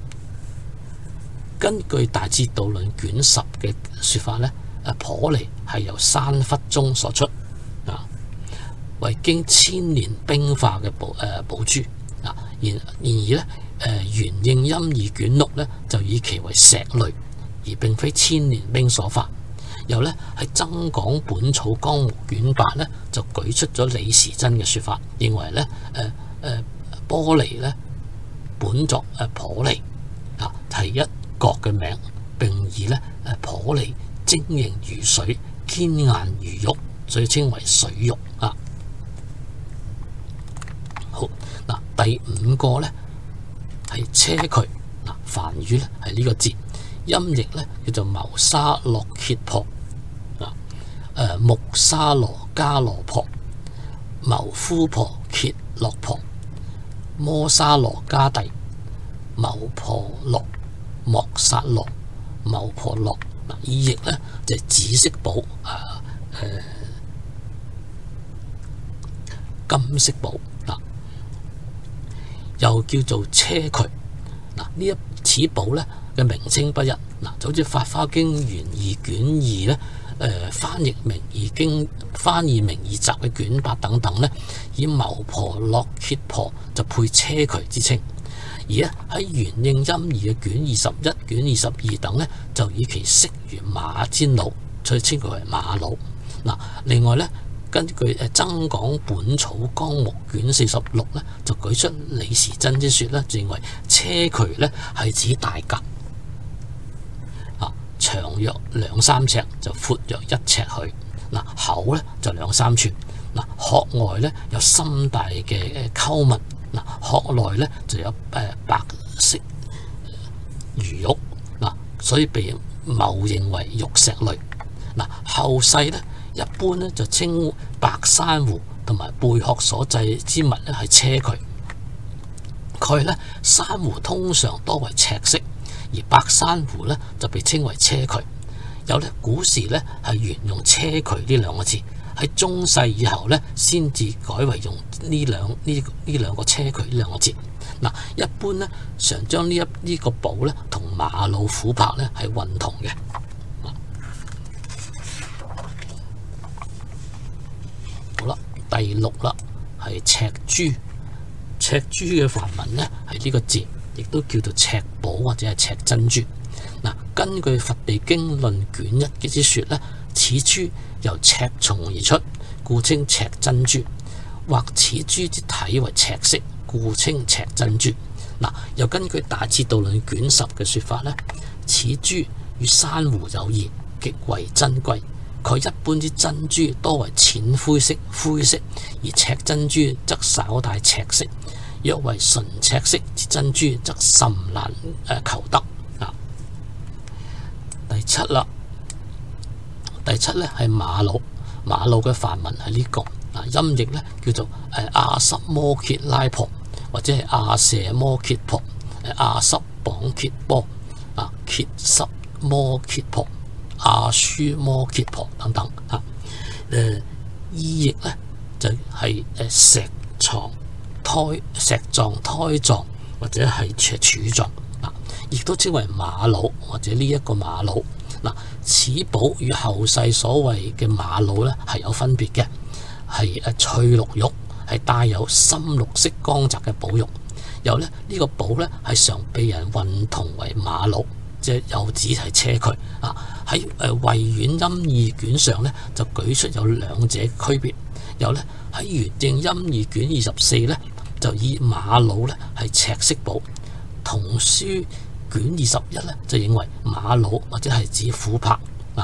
根據《大智度論》卷十嘅説法咧，誒婆離係由山窟中所出啊，為經千年冰化嘅寶誒寶珠啊。然然而咧，誒圓應音義卷六咧就以其為石類，而並非千年冰所化。又咧喺《增廣本草綱目》卷八咧就舉出咗李時珍嘅説法，認為咧誒誒玻璃咧本作誒婆離啊係一國嘅名，並以咧誒婆離晶瑩如水，堅硬如玉，所以稱為水玉啊。好嗱，第五個咧係硨磲嗱，梵語咧係呢個字，音譯咧叫做謀沙洛羯婆啊，誒木沙羅加羅婆。 謀夫婆羯洛婆，摩沙羅迦帝，謀婆羅莫薩羅，謀婆羅。嗱，意譯咧就係、是、紫色寶啊，誒、呃、金色寶嗱，又叫做車渠嗱。呢一此寶咧嘅名稱不一嗱，就好似《法華經》原義卷二咧，誒、呃、翻譯明義經、翻譯明義集嘅卷八等等咧，以謀婆羅羯婆就配車渠之稱。而咧喺原應音義嘅卷二十一、卷二十二等咧，就以其色如馬煎老，所以稱佢為馬老。嗱，另外咧，根據誒《增廣本草綱目》卷四十六咧，就舉出李時珍之説咧，就認為車渠咧係指大甲，啊，長約兩三尺，就闊約一尺許。嗱，口咧就兩三寸，嗱，殼外咧有深大嘅誒溝紋。嗱，殼內咧就有誒白色如玉，嗱，所以被謬認為玉石類。嗱，後世咧一般咧就稱白珊瑚同埋貝殼所製之物咧係車渠。佢咧珊瑚通常多為赤色，而白珊瑚咧就被稱為車渠。有咧古時咧係沿用車渠呢兩個字。喺中世以後咧，先至改為用呢兩呢呢兩個車渠呢兩個字。嗱，一般咧常將呢一呢個寶咧同馬老琥珀咧係混同嘅。好啦，第六啦係赤珠，赤珠嘅梵文咧係呢個字，亦都叫做赤寶或者係赤珍珠。嗱，根據《佛地經論》卷一嘅之説咧，此珠由赤松而出，故稱赤珍珠；或此珠之體為赤色，故稱赤珍珠。嗱，又根據《大徹度論》卷十嘅説法咧，此珠與珊瑚有異，極為珍貴。佢一般之珍珠多為淺灰色、灰色，而赤珍珠則稍帶赤色。若為純赤色之珍珠，則甚難誒求得。嗱，第七啦。第七咧係馬老，馬老嘅梵文係呢、這個，嗱，音譯咧叫做誒阿濕摩羯拉婆，或者係阿舍摩羯婆，誒阿濕綁羯波，啊羯濕摩羯婆，阿舒摩羯婆等等啊。誒意譯咧就係誒石床胎石狀胎狀或者係柱狀啊，亦都稱為馬老或者呢一個馬老。嗱，此寶與後世所謂嘅馬老咧係有分別嘅，係誒翠綠玉，係帶有深綠色光澤嘅寶玉。又咧呢個寶咧係常被人混同為馬老，即係又指係車渠啊。喺誒慧苑音義卷上咧就舉出有兩者區別。又咧喺原正音義卷二十四咧就以馬老咧係赤色寶，同書卷二十一咧就認為馬老或者係指琥珀嗱。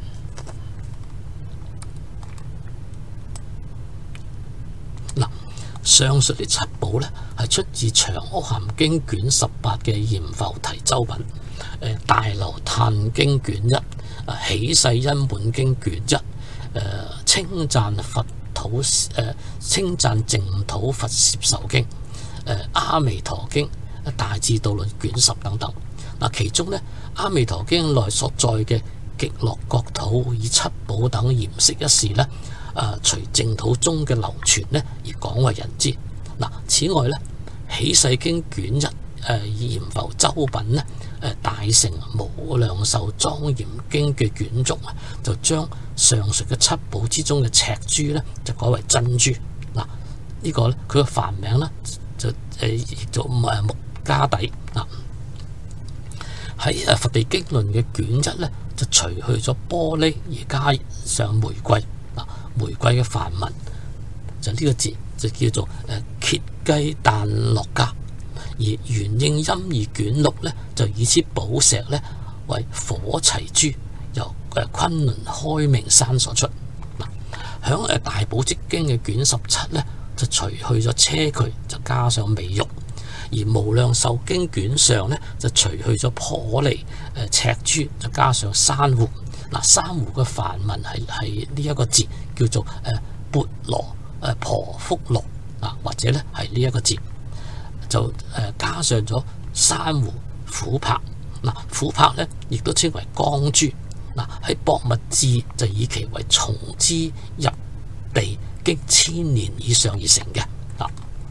嗱，上述啲七寶咧係出自《長阿含經》卷十八嘅閻浮提洲品，誒《大流嘆經》卷一，啊《起世因本經》卷一，誒稱讚佛土誒稱讚淨土佛攝受經，誒阿彌陀經。大智度論卷十等等，嗱，其中咧《阿彌陀經》內所載嘅極樂國土以七寶等嚴飾一事咧，誒隨淨土中嘅流傳咧而廣為人知。嗱，此外咧《起世經》卷一誒閻浮洲品咧，誒大乘無量壽莊嚴經嘅卷軸啊，就將上述嘅七寶之中嘅赤珠咧就改為珍珠。嗱，呢個咧佢嘅梵名咧就誒譯做誒木家底啊。喺《佛地經論》嘅卷一咧，就除去咗玻璃而加上玫瑰啊。玫瑰嘅梵文就呢個字就叫做誒羯雞蛋樂家，而原應音義卷六咧就以此寶石咧為火齊珠，由誒崑崙開明山所出。嗱，響誒大寶積經嘅卷十七咧就除去咗車渠，就加上美玉。而無量壽經卷上咧就除去咗玻璃誒赤珠，就加上珊瑚。嗱，珊瑚嘅梵文係係呢一個字叫做誒缽羅誒婆腹鹿啊，或者咧係呢一個字，就誒、呃、加上咗珊瑚、琥珀。嗱，琥珀咧亦都稱為光珠。嗱，喺博物志就以其為松枝入地，經千年以上而成嘅。嗱，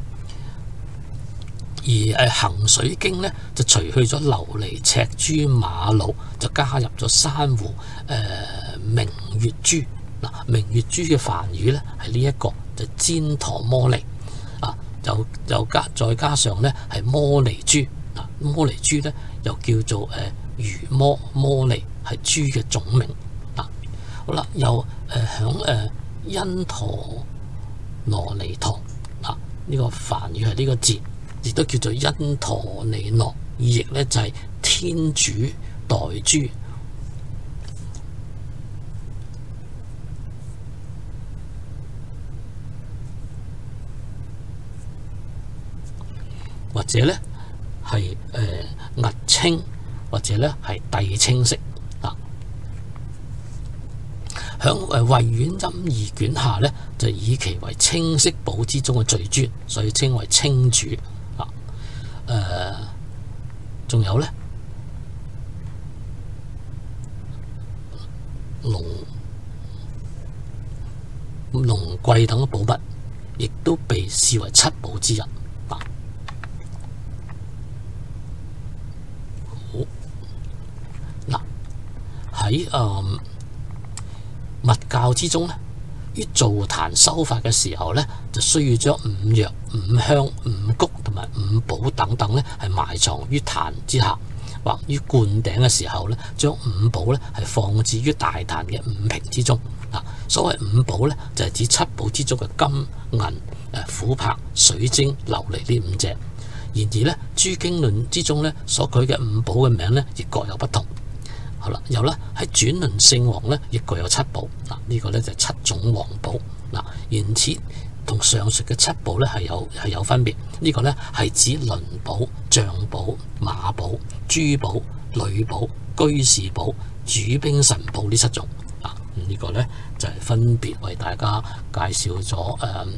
而誒衡水經咧就除去咗琉璃、赤珠、瑪瑙，就加入咗珊瑚、誒、呃、明月珠。嗱，明月珠嘅梵語咧係呢一個就旃陀摩尼啊，又又加再加上咧係摩尼珠。嗱，摩尼珠咧又叫做誒魚摩摩尼，係珠嘅總名。嗱，好啦，又誒響誒因陀羅尼陀。嗱，呢個梵語係呢個字，亦都叫做因陀尼羅，意譯咧就係天主代珠。或者咧係誒壓青，或者咧係帝青色啊。響誒慧苑音義卷下咧，就以其為青色寶之中嘅最尊，所以稱為青主啊。誒、呃，仲有咧龍龍桂等嘅寶物，亦都被視為七寶之一。喺誒密教之中咧，於造壇修法嘅時候咧，就需要將五藥、五香、五穀同埋五寶等等咧，係埋藏於壇之下，或於灌頂嘅時候咧，將五寶咧係放置於大壇嘅五瓶之中。啊，所謂五寶咧，就係指七寶之中嘅金、銀、誒琥珀、水晶、琉璃呢五隻。然而咧，諸經論之中咧所舉嘅五寶嘅名咧，亦各有不同。好啦，又咧喺轉輪聖王咧，亦具有七寶。嗱，呢個咧就係七種王寶。嗱，因此同上述嘅七寶咧係有係有分別。這個、呢個咧係指輪寶、象寶、馬寶、珠寶、女寶、居士寶、主兵神寶呢七種。啊，這個、呢個咧就係、是、分別為大家介紹咗誒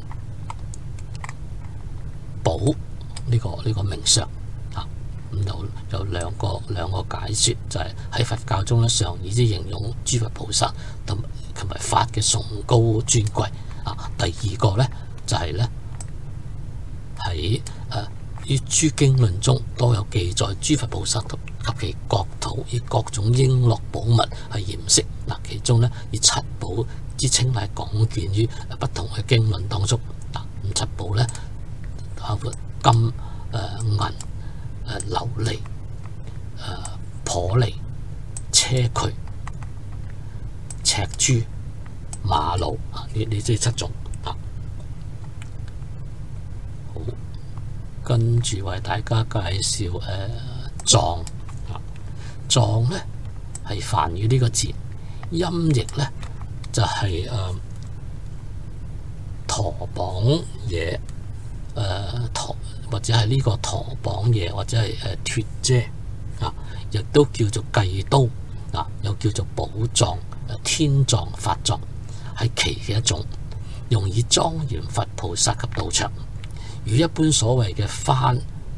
寶呢個呢、這個名相。咁有有兩個兩個解說，就係、是、喺佛教中咧，常以之形容諸佛菩薩同同埋法嘅崇高尊貴。啊，第二個咧就係咧喺誒於諸經論中都有記載，諸佛菩薩及其國土以各種瓔珞寶物係嚴飾。嗱，其中咧以七寶之稱係廣見於不同嘅經論當中。嗱，咁七寶咧包括金、誒、呃、銀。誒琉璃、誒、呃、玻璃、硨磲、赤珠、瑪瑙啊，呢呢啲七種啊。好，跟住為大家介紹誒藏啊，藏咧係梵語呢個字，音譯咧就係、是、誒、呃、陀綁嘢誒陀。或者係呢個陀綁嘢，或者係誒脫遮啊，亦都叫做計刀啊，又叫做寶藏、天藏、法藏，係其嘅一種，用以莊嚴佛菩薩及道場。與一般所謂嘅幡誒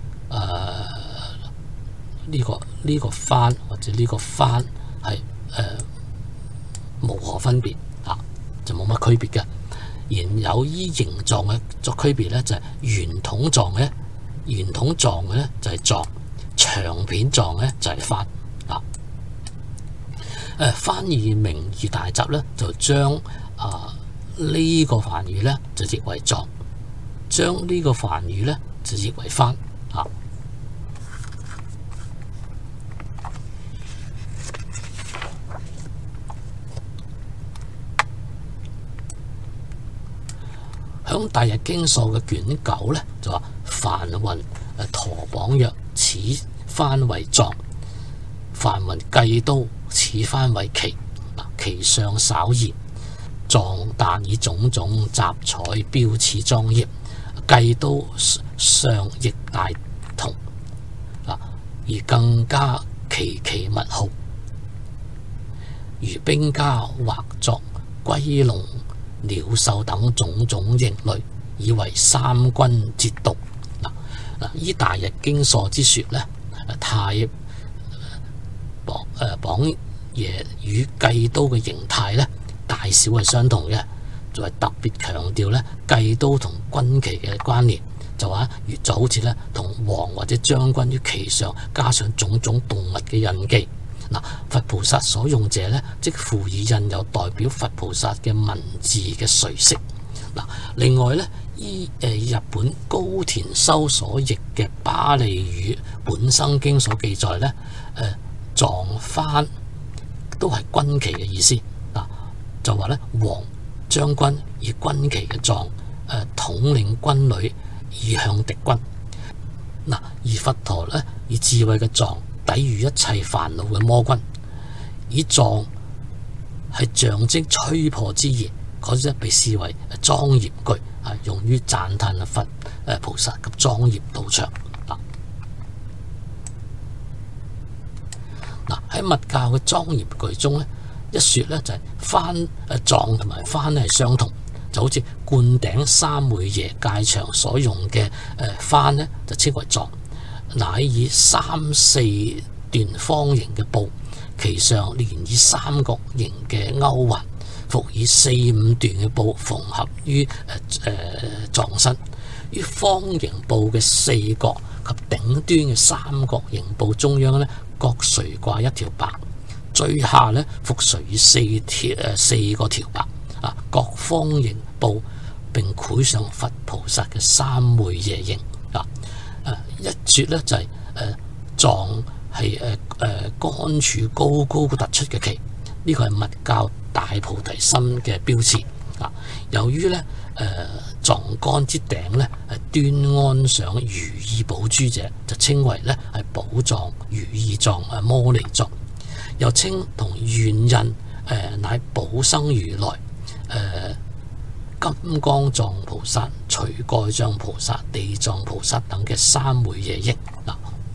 呢個呢、這個幡或者呢個幡係誒無何分別啊，就冇乜區別嘅。然有依形狀嘅作區別咧，就係圓筒狀嘅，圓筒狀嘅咧就係藏，長片狀咧就係幡啊。誒翻譯明義大集咧，就將啊呢個梵語咧就譯為藏，將呢個梵語咧就譯為幡啊。響大日經疏嘅卷九咧就話梵云誒陀綁曰：此幡為藏。梵云計刀，此幡為旗。嗱，其上稍異，藏但以種種雜彩標刺莊嚴，計刀上亦大同。嗱，而更加奇奇密號，如兵家畫作龜龍鳥獸等種種形類，以為三軍節度。嗱嗱，依《大日經疏》之說咧，太榜誒榜爺與計都嘅形態咧，大小係相同嘅，就係特別強調咧計都同軍旗嘅關聯，就話就好似咧同王或者將軍於旗上加上種種動物嘅印記。嗱，佛菩薩所用者咧，即附以印有代表佛菩薩嘅文字嘅垂飾。嗱，另外咧，依誒日本高田修所譯嘅巴利語本生經所記載咧，誒藏幡都係軍旗嘅意思。嗱，就話咧王將軍以軍旗嘅藏誒統領軍旅以向敵軍。嗱，而佛陀咧以智慧嘅藏抵禦一切煩惱嘅魔軍，以藏係象徵摧破之意，嗰啲被視為莊嚴句，係用於讚歎佛誒菩薩及莊嚴道場。嗱嗱喺密教嘅莊嚴句中咧，一說咧就係幡誒藏同埋幡咧係相同，就好似灌頂三昧耶戒場所用嘅誒幡咧就稱為藏。乃以三四段方形嘅布，其上連以三角形嘅勾環，復以四五段嘅布縫合於誒誒藏身。於方形布嘅四角及頂端嘅三角形布中央咧，各垂掛一條白，最下咧復垂以四條誒四個條白啊，各方形布並繪上佛菩薩嘅三昧耶形啊。誒一説咧就係誒藏係誒誒竿柱高高突出嘅旗，呢個係密教大菩提心嘅標誌啊。由於咧誒藏竿之頂咧係端安上如意寶珠者，就稱為咧係寶藏、如意藏、誒摩尼藏，又稱同願印誒乃寶生如來誒。呃金剛藏菩薩、除蓋障菩薩、地藏菩薩等嘅三昧耶憶嗱，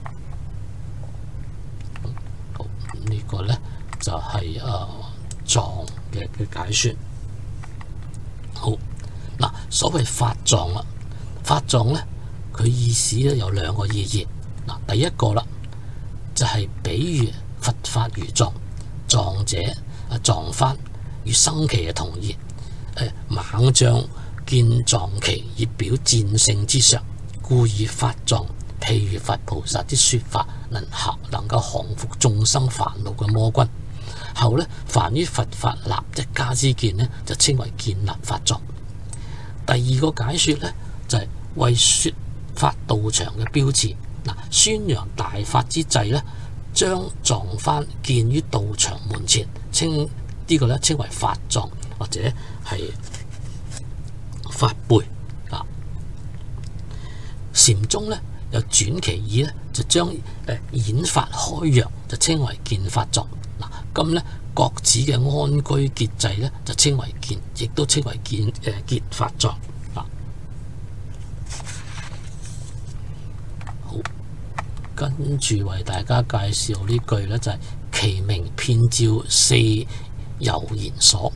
好、這個、呢個咧就係、是、誒、呃、藏嘅嘅解說。好嗱，所謂法藏啦，法藏咧佢意思咧有兩個意義嗱，第一個啦就係、是、比喻佛法如藏，藏者啊藏幡與生旗嘅同義。猛將見藏旗以表戰勝之常，故以法藏譬如佛菩薩之說法，能降能夠降服眾生煩惱嘅魔軍。後咧，凡於佛法立一家之見呢，就稱為建立法藏。第二個解說咧，就係、是、為說法道場嘅標誌。嗱，宣揚大法之際咧，將藏幡建於道場門前，稱呢個咧稱為法藏。或者係法背啊，禪宗咧又轉其意咧，就將誒演法開揚，就稱為建法藏。嗱，咁咧各自嘅安居結制咧，就稱為建，亦都稱為建誒結法藏啊。好，跟住為大家介紹呢句咧，就係、是、其名遍照四遊言所。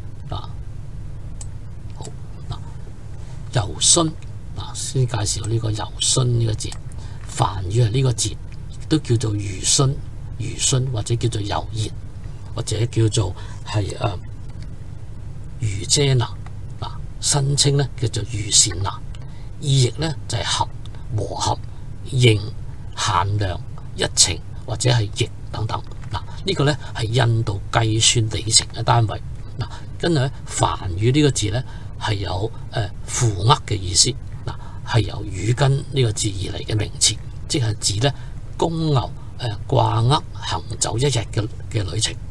好嗱，遊孫嗱，先介紹呢個遊孫呢個字，梵語係呢個字，亦都叫做如孫、如孫或者叫做遊言，或者叫做係誒如遮那嗱，新稱咧叫做如善那，意譯咧就係、是、合、和合、應、限量、一程或者係譯等等嗱，呢、這個咧係印度計算里程嘅單位嗱。跟住咧，梵語呢個字咧係有誒負軛嘅意思，嗱係由語根呢個字而嚟嘅名詞，即係指咧公牛誒掛軛行走一日嘅嘅旅程。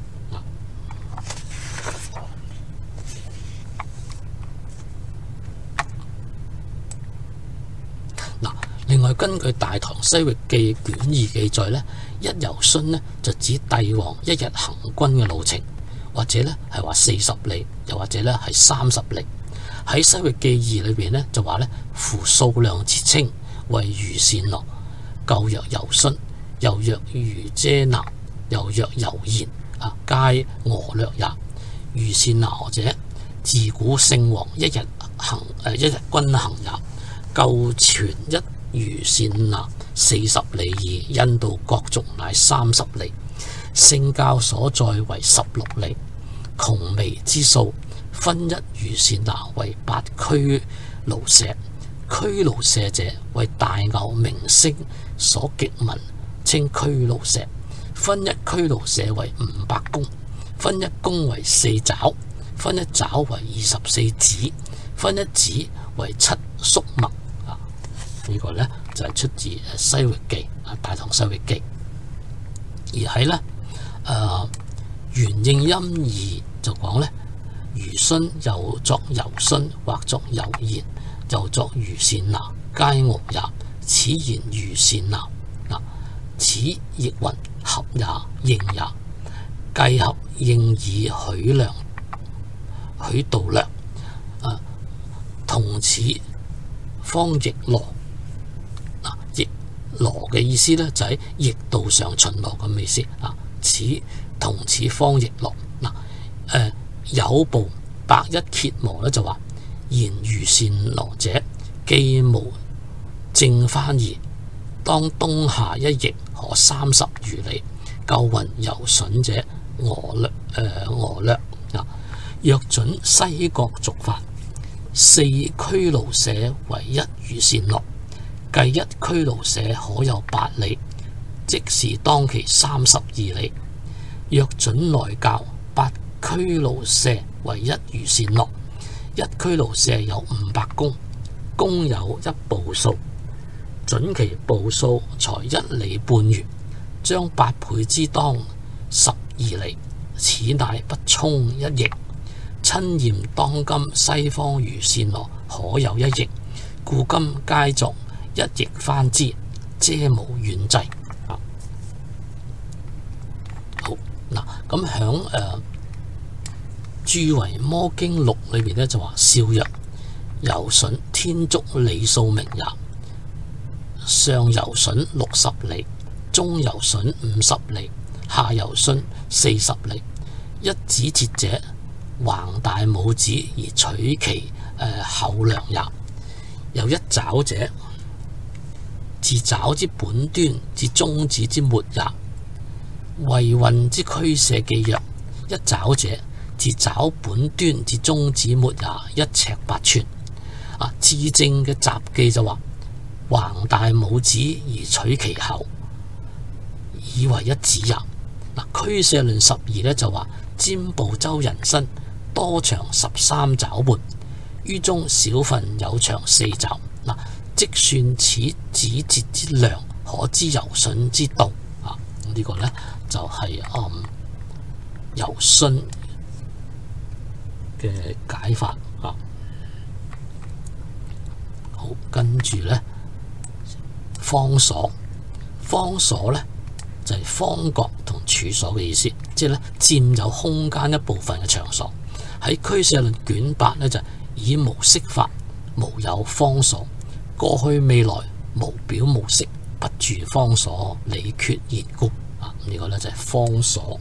嗱，另外根據《大唐西域記》卷二記載咧，一遊孫咧就指帝王一日行軍嘅路程。或者咧係話四十里，又或者咧係三十里。喺《西域記二》裏邊咧就話咧，夫數量之稱為如善那，舊曰遊孫，又曰如遮那，又曰遊言啊，皆俄略也。如善那者， 自古聖王一日行誒一日均行也，舊傳一餘善那四十里矣，印度各族乃三十里，聖教所在為十六里，窮微之數，分一餘善那為八俱盧舍。俱盧舍者為大牛名聲所極聞，稱俱盧舍。分一俱盧舍為五百弓，分一弓為四爪，分一爪為二十四指，分一指為七宿麥。啊，呢、這個呢就係、是、出自《西域記》啊，《大唐西域記》。而喺呢誒元應音義就講呢，餘孫又作由孫，或作由言，又作餘善那，皆俄也。此言餘善那，嗱，此亦云合也，應也。計合應以許量許度量，啊，同此方逆羅。嗱，逆羅嘅意思咧就喺逆道上巡邏咁意思啊。此同此方逆羅。嗱，誒有部百一羯磨咧就話：言餘善那者，既無正翻譯，當東下一役，可三十餘里。舊云由筍者，俄略誒俄略啊。若准西國族法，四俱盧舍為一餘善那，計一俱盧舍可有八里，即是當其三十二里。若准內教，八俱盧舍為一餘善那，一俱盧舍有五百弓，弓有一步數，準其步數才一里半餘，將八倍之當十二里，此乃不充一役。親驗當今西方餘善那可有一役，故今皆作一役翻之，遮無遠制。啊、好嗱，咁響誒注維摩經錄裏邊咧就話：少曰由筍天竺里數名也，上由筍六十里，中由筍五十里，下由筍四十里。一指節者，橫大拇指而取其誒厚量也。有一爪者，自爪之本端至中指之末也。為運之俱舍記曰：一爪者，自爪本端至中指末也，一尺八寸。啊，至正嘅雜記就話：橫大拇指而取其厚，以為一指也。嗱，俱舍論十二咧就話：瞻部洲人身多長十三爪半，於中小份有長四爪。嗱，即算此指節之量，可知由筍之道。啊，這個、呢個咧就係、是、嗯由筍嘅解法啊。好，跟住咧方所，方所咧就係、是、方角同處所嘅意思，即係咧佔有空間一部分嘅場所。喺俱舍論卷八咧就係、以無色法，無有方所，過去未來無表無色，不住方所，理缺言故。啊，這個、呢個咧就係、是、方所。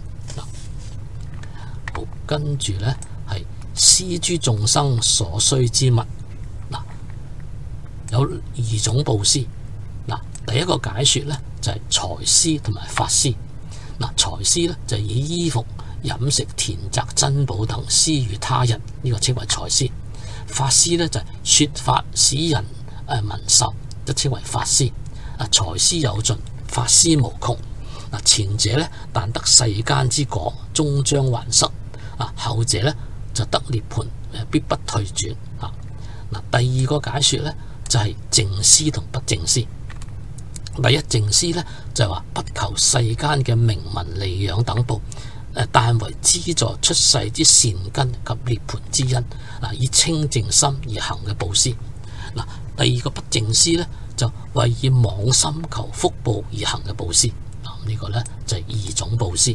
好，跟住咧係施諸眾生所需之物。嗱，有二種布施。嗱，第一個解說咧就係、是、財施同埋法施。嗱，財施咧就係、是、以衣服、飲食、田宅、珍寶等施予他人，呢、這個稱為財施。法施咧就係、是、說法使人誒聞受，就稱為法施。啊，財施有盡，法施無窮。嗱，前者咧但得世間之果，終將還失；啊，後者咧就得涅槃，必不退轉。啊，嗱，第二個解說咧就係淨施同不淨施。第一淨施咧就係、是、話不求世間嘅名聞利養等報，誒，但為資助出世之善根及涅槃之因，嗱，以清淨心而行嘅布施。嗱，第二個不淨施咧就為以妄心求福報而行嘅布施。嗱，呢個咧就係、是、二種布施。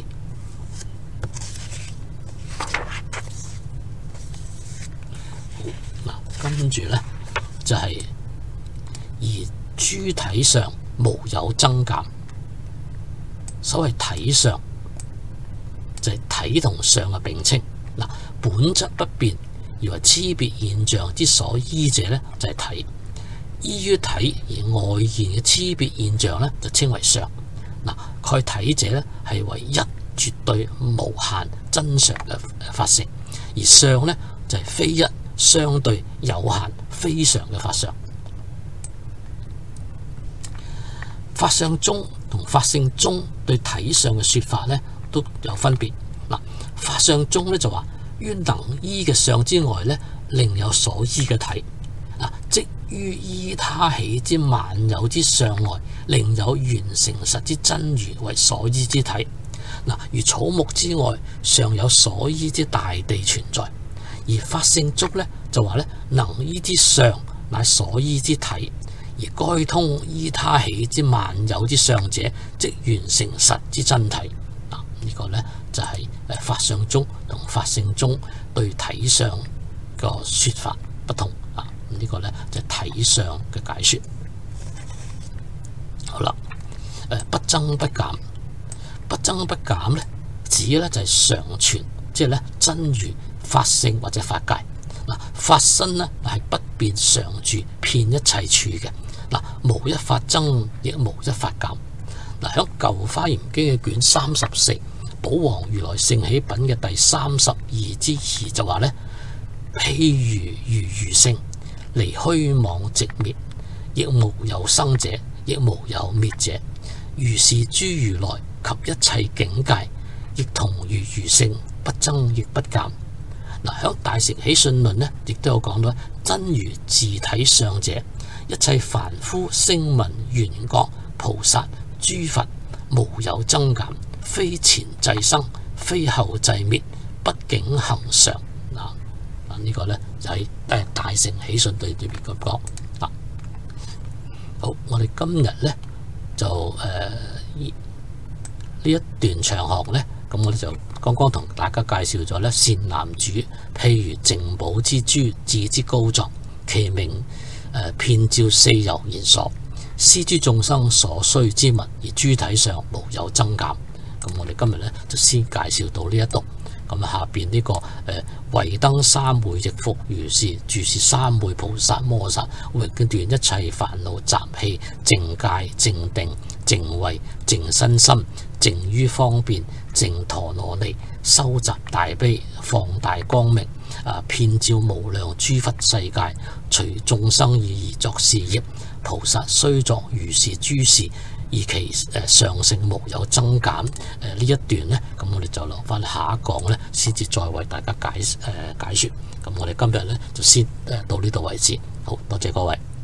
嗱，跟住咧就係、是、而諸體上無有增減。所謂體上就係、是、體同上嘅並稱。嗱，本質不變， 而為差別現象之所依者呢，就係、是、體。依於體而外現嘅差別現象呢，就稱為相。嗱，蓋體者呢，係為一絕對無限真常嘅法性，而相呢，就係、是、非一相對有限非常嘅法相。法相宗同法性宗對體相嘅說法呢，都有分別。嗱，法相宗咧就話於能依嘅相之外呢，另有所依嘅體。啊，即於依他起之萬有之相外，另有原成實之真如為所依之體。嗱，如草木之外，尚有所依之大地存在。而法性宗呢，就話呢，能依之相乃所依之體。而該通依他起之萬有之相者，即原成實之真體。嗱，呢個呢，就係誒法相宗同法性宗對體相個說法不同啊。呢、這個呢，就係體相嘅解說。好啦，誒不增不減，不增不減呢，指呢就係常存，即係呢真如法性或者法界。嗱，法身呢係不變常住，遍一切處嘅。嗱，無一法增，亦無一法減。嗱，喺《舊華嚴經》嘅卷三十四《寶王如來勝喜品》嘅第三十二之二就話呢，譬如如如性，離虛妄寂滅，亦無有生者，亦無有滅者。如是諸如來及一切境界，亦同如如性，不增亦不減。嗱，喺《大乘喜信論》呢，亦都有講到真如自體相者，一切凡夫聲聞緣覺菩薩諸佛無有增減，非前際生，非後際滅，不境恒常。嗱，嗱呢個呢，就喺誒大乘喜信論裏邊咁講。嗱，好，我哋今日呢，就誒呢、呃、一段長學呢，咁我哋就剛剛同大家介紹咗呢善男主，譬如淨寶之珠，智之高藏，其名誒遍照四遊言所，施諸眾生所需之物，而諸體上無有增減。咁我哋今日咧就先介紹到呢一度。咁下邊呢、這個誒慧燈三昧亦復如是，住是三昧菩薩摩薩，永斷一切煩惱習氣，淨戒淨定淨慧淨身心，淨於方便淨陀羅尼，收集大悲放大光明，啊遍照無量諸佛世界，隨眾生意而作事業。菩薩雖作如是諸事，而其誒上乘無有增減。誒呢一段呢，咁我哋就留翻下一講呢，先至再為大家解誒解説。咁我哋今日呢，就先誒到呢度為止。好多謝各位。